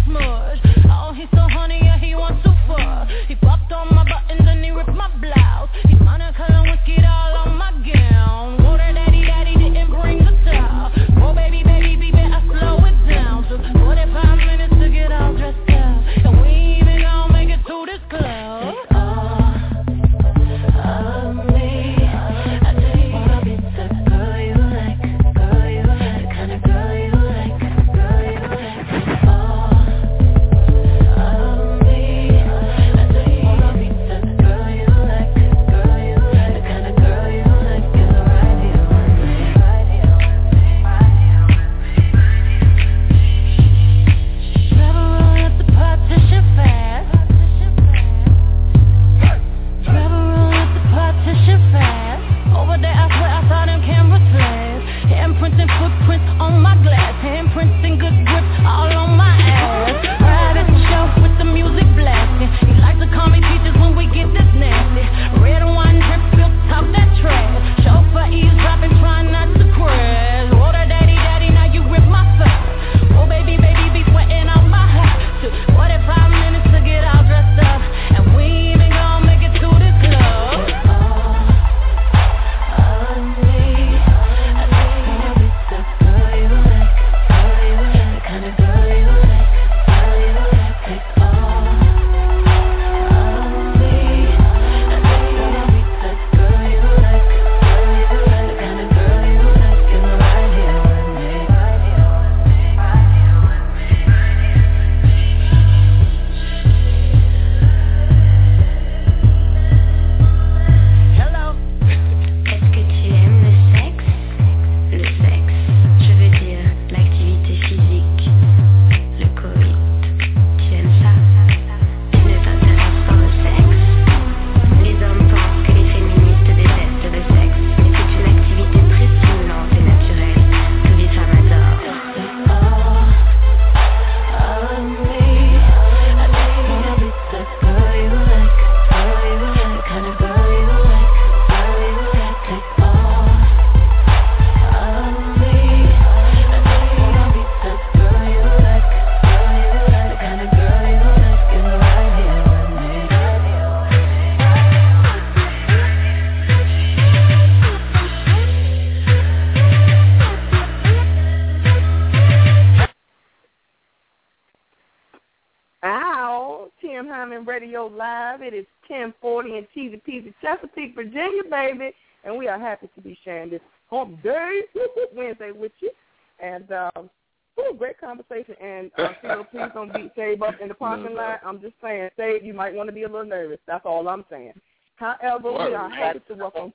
TM Hyman Radio Live. It is 10:40 in Teasy Peasy, Chesapeake, Virginia, baby. And we are happy to be sharing this hump day Wednesday with you. And great conversation. And Philo, please don't beat Save up in the parking lot. I'm just saying, Save, you might want to be a little nervous. That's all I'm saying. However, we are happy to welcome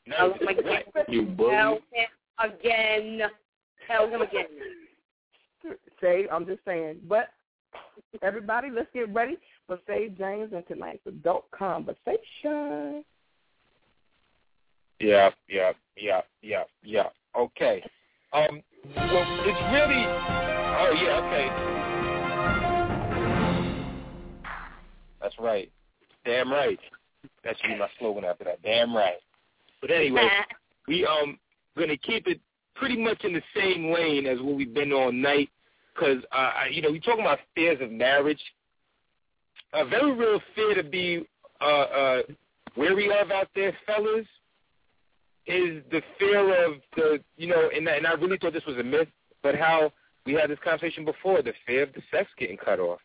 Tell him again. Save, I'm just saying. But everybody, let's get ready for Save James and tonight's adult conversation. Yeah. Okay. Well, it's really. Oh yeah. Okay. That's right. Damn right. That should be my slogan after that. Damn right. But anyway, we gonna keep it pretty much in the same lane as what we've been all night, because we talking about fears of marriage. A very real fear to be wary of out there, fellas, is the fear of and I really thought this was a myth, but how we had this conversation before, the fear of the sex getting cut off.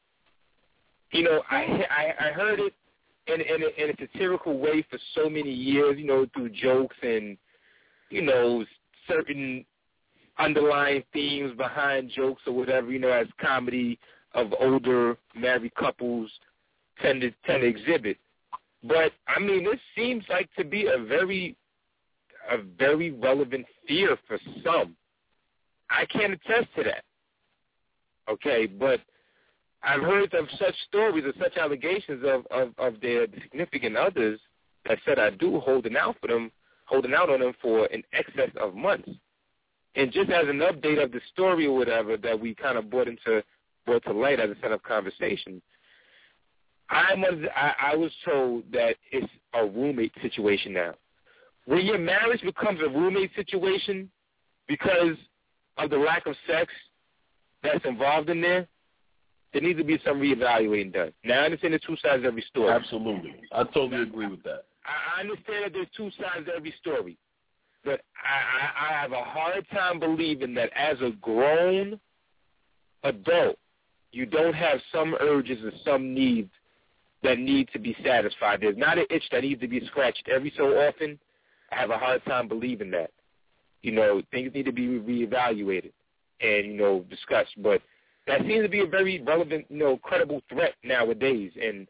I heard it in a satirical way for so many years, through jokes and, certain underlying themes behind jokes or whatever, as comedy of older married couples tend to exhibit. But, this seems like to be a very relevant fear for some. I can't attest to that. Okay, but I've heard of such stories or such allegations of their significant others that said I do holding out on them for an excess of months. And just as an update of the story or whatever that we kind of brought to light as a set of conversation, I was told that it's a roommate situation now. When your marriage becomes a roommate situation because of the lack of sex that's involved in there needs to be some reevaluating done. Now, I understand there's two sides to every story. Absolutely. I totally agree with that. I understand that there's two sides to every story. But I have a hard time believing that as a grown adult, you don't have some urges or some needs that need to be satisfied. There's not an itch that needs to be scratched every so often. I have a hard time believing that. Things need to be reevaluated and, discussed. But that seems to be a very relevant, credible threat nowadays. And,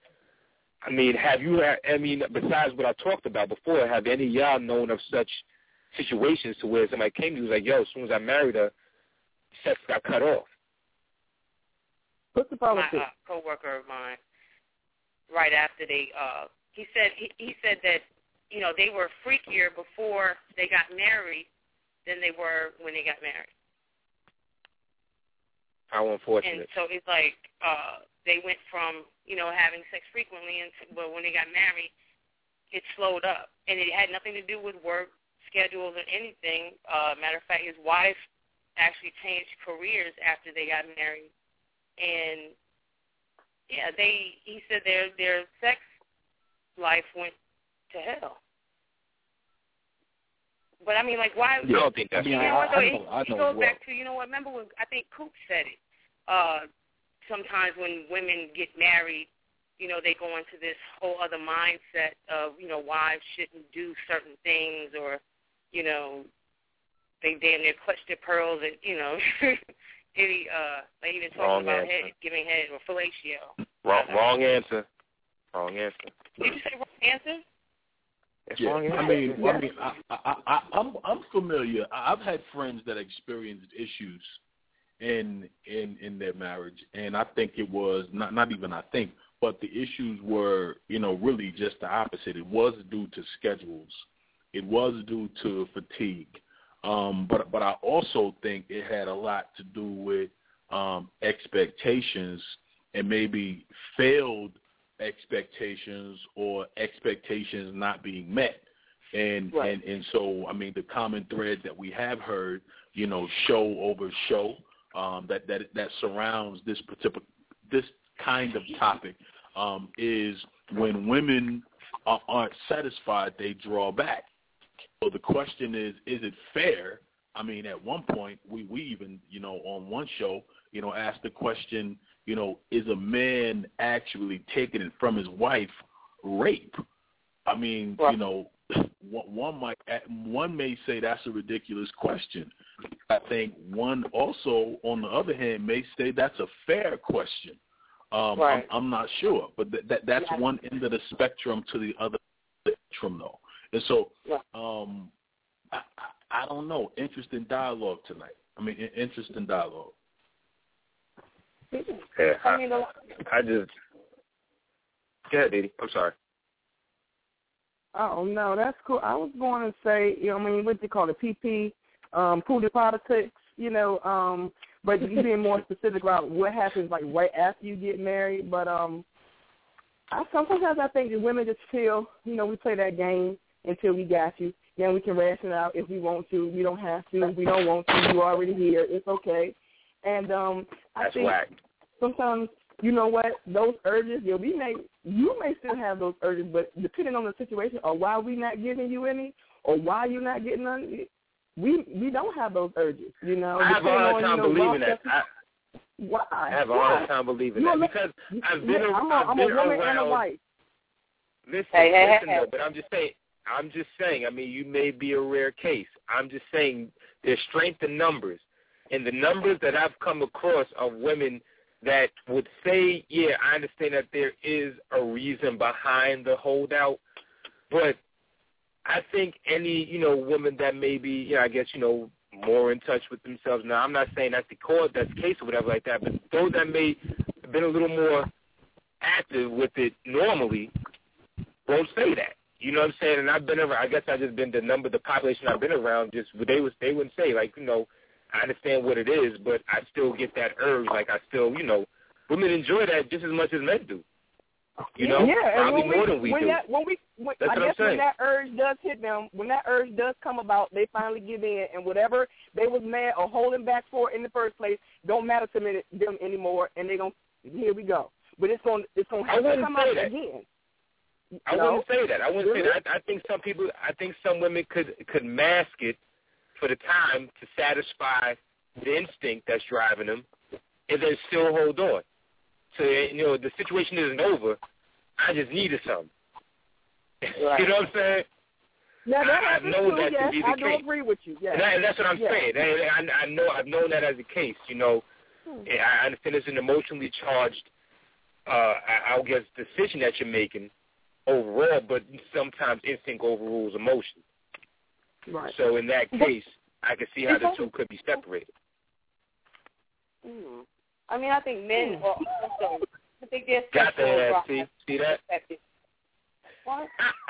besides what I talked about before, have any of y'all known of such situations to where somebody came to you and was like, yo, as soon as I married her, sex got cut off? What's the problem? My coworker of mine, right after he said that, they were freakier before they got married than they were when they got married. How unfortunate. And so it's like they went from, having sex frequently, but when they got married, it slowed up. And it had nothing to do with work schedules or anything. Matter of fact, his wife actually changed careers after they got married. And, yeah, he said their sex life went to hell. But, why? You don't think that's It goes back to, remember when I think Coop said it. Sometimes when women get married, they go into this whole other mindset of, wives shouldn't do certain things or, they damn near clutch their pearls and, they even talking about giving head or fellatio. Wrong answer. Did you say wrong answer? I'm familiar. I've had friends that experienced issues in their marriage, and I think it was not even I think, but the issues were really just the opposite. It was due to schedules. It was due to fatigue. But I also think it had a lot to do with expectations and maybe failed expectations or expectations not being met. And so the common thread that we have heard, show over show, that surrounds this kind of topic is when women aren't satisfied, they draw back. So the question is it fair? At one point we even, on one show, asked the question, is a man actually taking it from his wife rape? I mean, one may say that's a ridiculous question. I think one also, on the other hand, may say that's a fair question. I'm not sure, but that's one end of the spectrum to the other spectrum, though. And so, I don't know. Interesting dialogue tonight. Interesting dialogue. Yeah, I just. Go ahead, Didi. I'm sorry. Oh, no, that's cool. I was going to say, what do you call it, PP, Poodle politics, but you being more specific about what happens, like, right after you get married. But sometimes I think that women just feel, we play that game until we got you. Then we can ration it out if we want to. We don't have to. If we don't want to, you're already here. It's okay. And I think sometimes, you know what, those urges, you may still have those urges, but depending on the situation or why we not giving you any or why you're not getting none, we don't have those urges, I have a hard time believing that. Why? I have a hard time believing that because I've been around. I'm a woman and a wife. Listen, though, but I'm just saying, you may be a rare case. I'm just saying there's strength in numbers. And the numbers that I've come across of women that would say, yeah, I understand that there is a reason behind the holdout, but I think any, woman that may be, more in touch with themselves. Now, I'm not saying that's the case or whatever like that, but those that may have been a little more active with it normally won't say that. You know what I'm saying? And I've been around, I guess I just been the population I've been around, they wouldn't say, like, I understand what it is, but I still get that urge. Like, I still, women enjoy that just as much as men do. Probably more than we do. When that urge does hit them, when that urge does come about, they finally give in, and whatever they was mad or holding back for in the first place don't matter to them anymore, and they here we go. But it's going to have to come out again. I wouldn't say that. I think some women could mask it for the time to satisfy the instinct that's driving them, and then still hold on. So, the situation isn't over. I just needed something. Right. You know what I'm saying? I've known that to be the case. I do agree with you. Yes. And that's what I'm saying. I've known that as a case. I understand it's an emotionally charged, I guess, decision that you're making overall, but sometimes instinct overrules emotion. Right. So in that case, I can see how the two could be separated. I think men are also. I think they're got that. See that? What?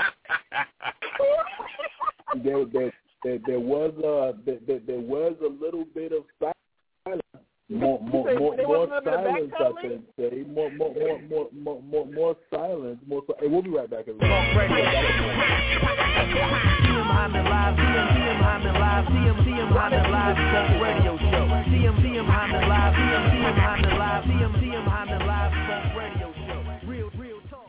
there was a little bit of silence. More silence, I think. Say more silence. Hey, we'll be right back. TM Hyman Live, TM Hyman Live, TM Hyman Live Talk Radio Show. TM Hyman Live, TM Hyman Live, TM Hyman Live Talk Radio Show. Real talk.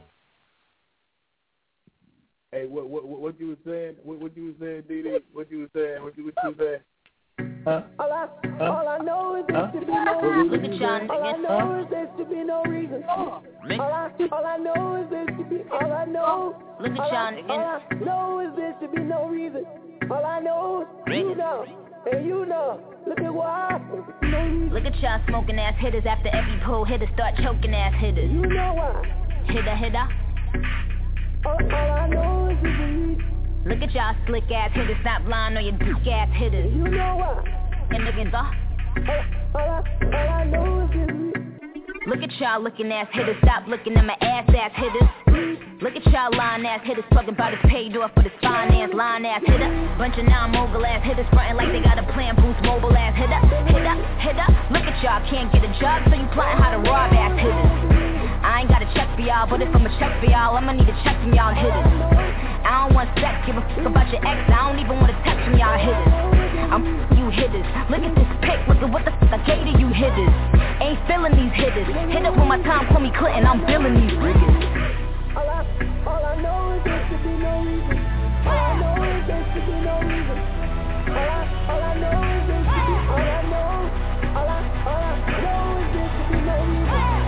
Hey, what you was saying? What you was saying, Didi? What you was saying? Huh? All I know is there to be no reason. All I know is there to be no reason. All I know is there to be. All I know. Look at y'all niggas. All I know is there to be no reason. All I know, you know, and you know. Look at why. Look at y'all smoking ass hitters after every pull hitter start choking ass hitters. You know why. Hitter. All I know is there's a reason. Look at y'all slick ass hitters, stop blind on your dick ass hitters. You know what? And niggas all I know is this. Look at y'all looking ass hitters, stop looking at my ass hitters. Look at y'all line ass hitters, talking about it's paid off for this finance line ass hitter. Bunch of non-mogul ass hitters frontin' like they got a plan, boost mobile ass hitter. Look at y'all, can't get a job, so you plotting how to rob ass hitters. I ain't got a check for y'all, but if I'm a check for y'all, I'ma need a check from y'all hitters. I don't want sex, give a fuck about your ex, I don't even want to text from y'all hitters. I'm you hitters, look at this pic, look at what the fuck I gave to you hitters. Ain't feeling these hitters, hit up when my time call me Clinton, I'm billing these niggas. All I know is there to be no reason. All I know is there to be no reason. All I know is there to be. All I know is there to be no reason.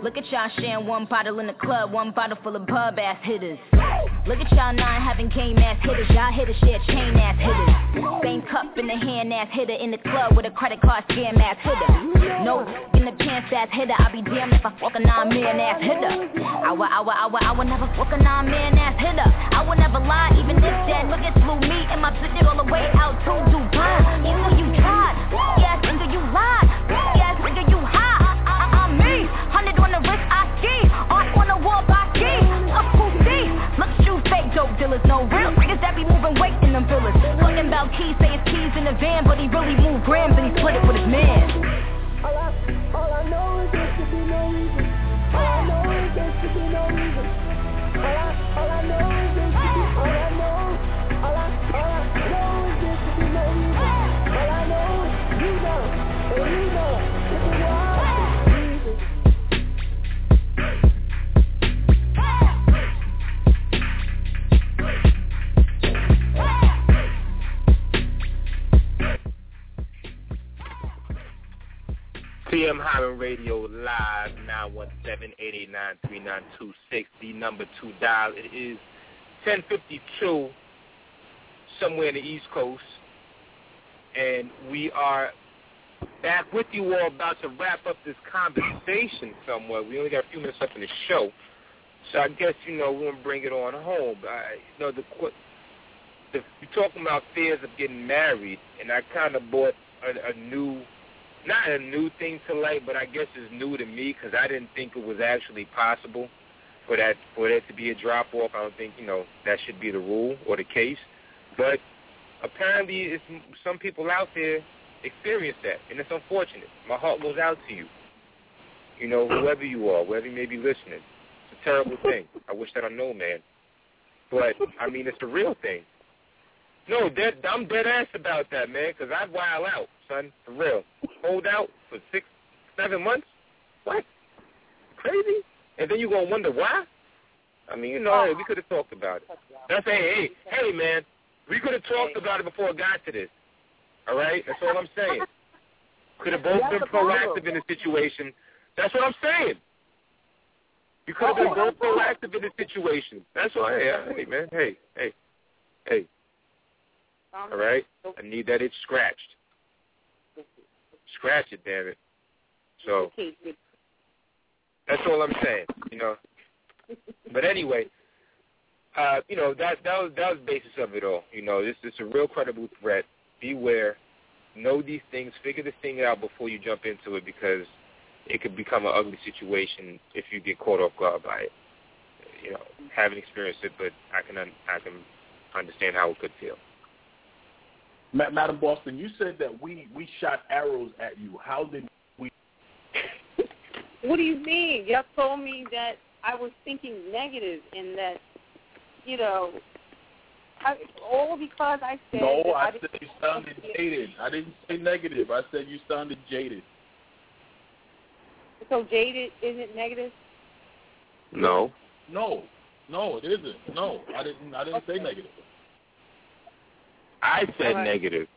Look at y'all sharing one bottle in the club, one bottle full of bub ass hitters. Look at y'all nine having game ass hitters, y'all hitters share chain ass hitters. Same cup in the hand ass hitter in the club with a credit card scam ass hitter. No in the pants ass hitter, I'll be damned if I fuck a 9-man ass hitter. I would never fuck a 9-man ass hitter. I would never lie, even if that nigga flew me and my bitch all the way out to Dubai. Even though you tried, yes nigga you lied, yes nigga you high. I'm me, 100 on the wrist I ski, art on the wall by ski. Up who see? Look at you fake dope dealers, no real niggas that be moving weight in them villas. Talking about keys, say it's keys in the van, but he really moved grams and he split it with his man. All I know is there should be no reason. All I know is there should be no reason. All I know is there should be. All I know is there should be no reason. All I know is you know, and you know, if it was reason. TM Hyman Radio live, 917-889-3926, the number 2 dial. It is 10:52 somewhere in the East Coast, and we are back with you all about to wrap up this conversation somewhere. We only got a few minutes left in the show, so I guess, we're going to bring it on home. You're talking about fears of getting married, and I kind of brought a new... Not a new thing to light, but I guess it's new to me because I didn't think it was actually possible for there to be a drop-off. I don't think, that should be the rule or the case. But apparently some people out there experience that, and it's unfortunate. My heart goes out to you. Whoever you are, wherever you may be listening. It's a terrible thing. I wish that I know, man. But, it's a real thing. No, I'm dead ass about that, man, because I'd wild out, son, for real. Hold out for 6-7 months? What? Crazy? And then you're going to wonder why? We could have talked about it. That's hey, man, we could have talked about it before it got to this. All right? That's all I'm saying. Could have both been proactive in the situation. That's what I'm saying. You could have been both proactive in the situation. That's all. Hey, man. Hey. All right? I need that itch scratched. Scratch it, damn it. So, that's all I'm saying, But anyway, that was the basis of it all. This is a real credible threat. Beware. Know these things. Figure this thing out before you jump into it because it could become an ugly situation if you get caught off guard by it. Haven't experienced it, but I can understand how it could feel. Madam Boston, you said that we shot arrows at you. How did we? What do you mean? Y'all told me that I was thinking negative and that, all because I said... No, I said you sounded jaded. I didn't say negative. I said you sounded jaded. So jaded isn't negative? No. No, it isn't. No, I didn't say negative. I said negative.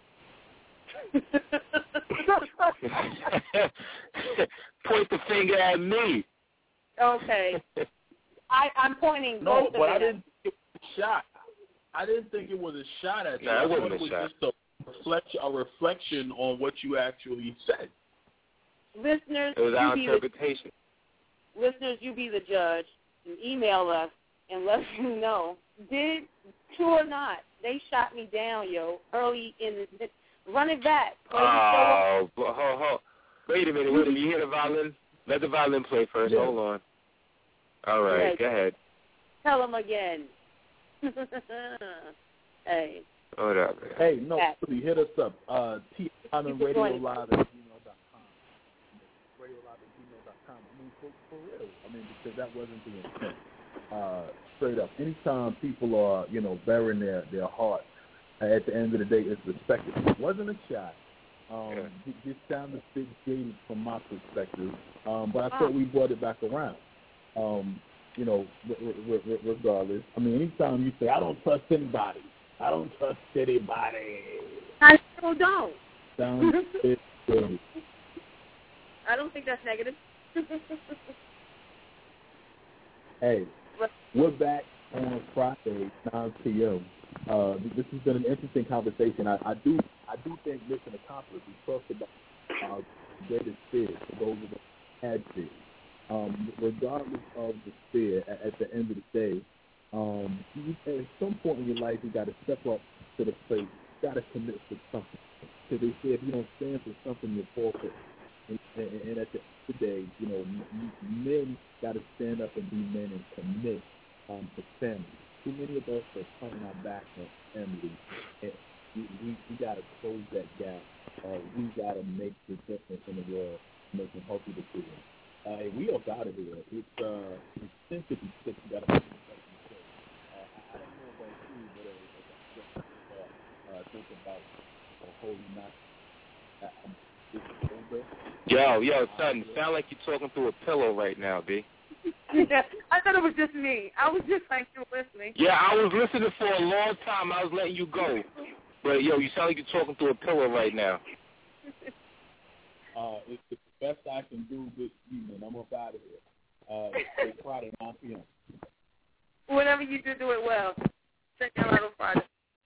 Point the finger at me. Okay. I'm pointing both of them. No, but I didn't think it was a shot. I didn't think it was a shot at you. No, it wasn't it was a shot. Just a reflection on what you actually said. Listeners, it was our interpretation. Listeners, you be the judge and email us and let us know. Did, true or not, they shot me down, early in the... Run it back. Oh, wait a minute. You hear the violin? Let the violin play first. Yeah. Hold on. All right, go ahead. Tell them again. Hey. Hold up, man. Hey, no, please hit us up. TM Radio Live at gmail.com. Radio Live at gmail.com. For real. Because that wasn't the intent. Straight up. Anytime people are, bearing their heart, at the end of the day, it's respected. It wasn't a shot. This sounded a bit jaded from my perspective, but I thought we brought it back around. Regardless. Anytime you say, I don't trust anybody. I still don't. Sounds a bit jaded. I don't think that's negative. Hey, we're back on Friday, 9 p.m. This has been an interesting conversation. I do think mission accomplished. We talked about greatest fear for those of us who had fear. Regardless of the fear, at the end of the day, at some point in your life, you got to step up to the plate. You got to commit to something. Because they say if you don't stand for something, you forfeit. And at the end of the day, men got to stand up and be men and commit to family. Too many of us are turning our back on family. And we got to close that gap. We got to make the difference in the world, making healthy decisions. We are out of here. It's 10:56. We got to make the I don't know about you, but think about a holy night. Yo, son, sound like you're talking through a pillow right now, B. Yeah, I thought it was just me. I was just like you listening. Yeah, I was listening for a long time. I was letting you go. But, yo, you sound like you're talking through a pillow right now. It's the best I can do this evening. I'm up out of here. It's Friday, 9 p.m. Whenever you do it well. Check out on Friday.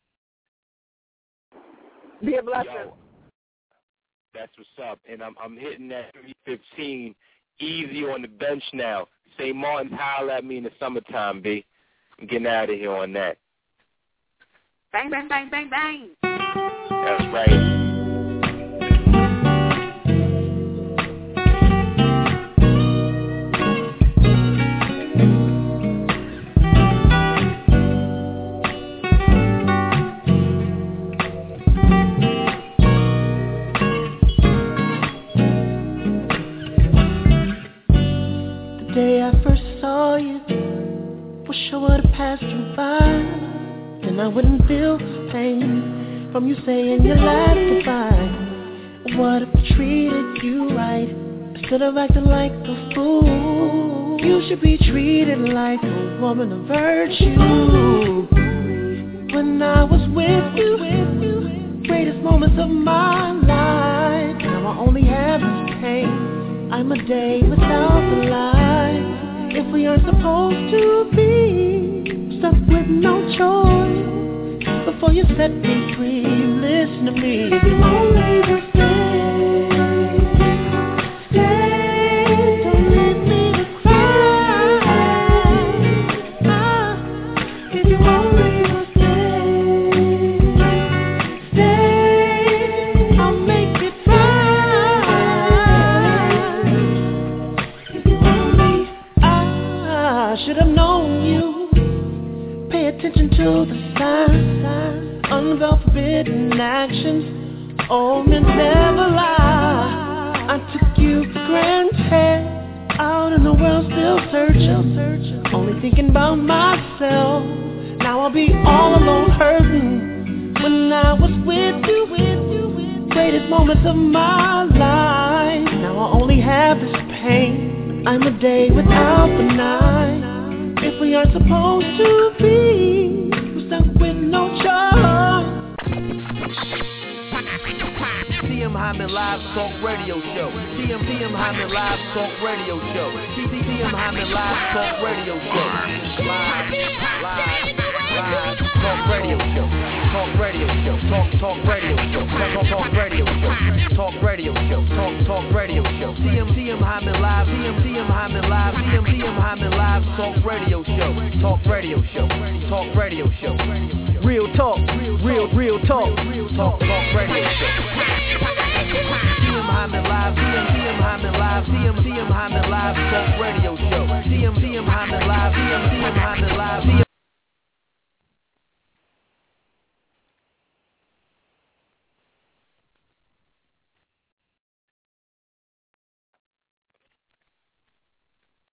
Be a blessing. Yo, that's what's up. And I'm hitting that 315 easy on the bench now. St. Martin's holler at me in the summertime, B. I'm getting out of here on that. Bang, bang, bang, bang, bang. That's right. The day I first saw you, wish I would've passed you by. Then I wouldn't feel pain from you saying your last goodbye. What if I treated you right instead of acting like a fool? You should be treated like a woman of virtue. When I was with you, greatest moments of my life. Now I only have this pain. I'm a day without the light. If we aren't supposed to be stuck with no choice, before you set me free, listen to me. If you only will stay, stay, don't leave me to cry. If you only will stay, stay, I'll make it right. If you only, I should have known you. Pay attention to the signs, unveil forbidden actions. Old men never lie. I took you for granted, out in the world still searching, only thinking about myself. Now I'll be all alone hurting. When I was with you, greatest moments of my life. Now I only have this pain. I'm a day without the night. If we aren't supposed to be, we're stuck with no choice. TM Hyman Live Talk Radio Show. TM Hyman Live Talk Radio Show. TM Hyman Live Talk Radio Show. Live Talk Radio Show. Talk Radio Show. Talk Radio Show. Talk Radio Show. Talk Radio Show. Talk Radio Show. TM Hyman Live. TM Hyman Live. TM Hyman Live Talk Radio Show. Talk Radio Show. Talk Radio Show. Real talk. Real talk. Talk Radio Show. TM Hyman Live. TM Hyman Live. TM Hyman Live Talk Radio Show.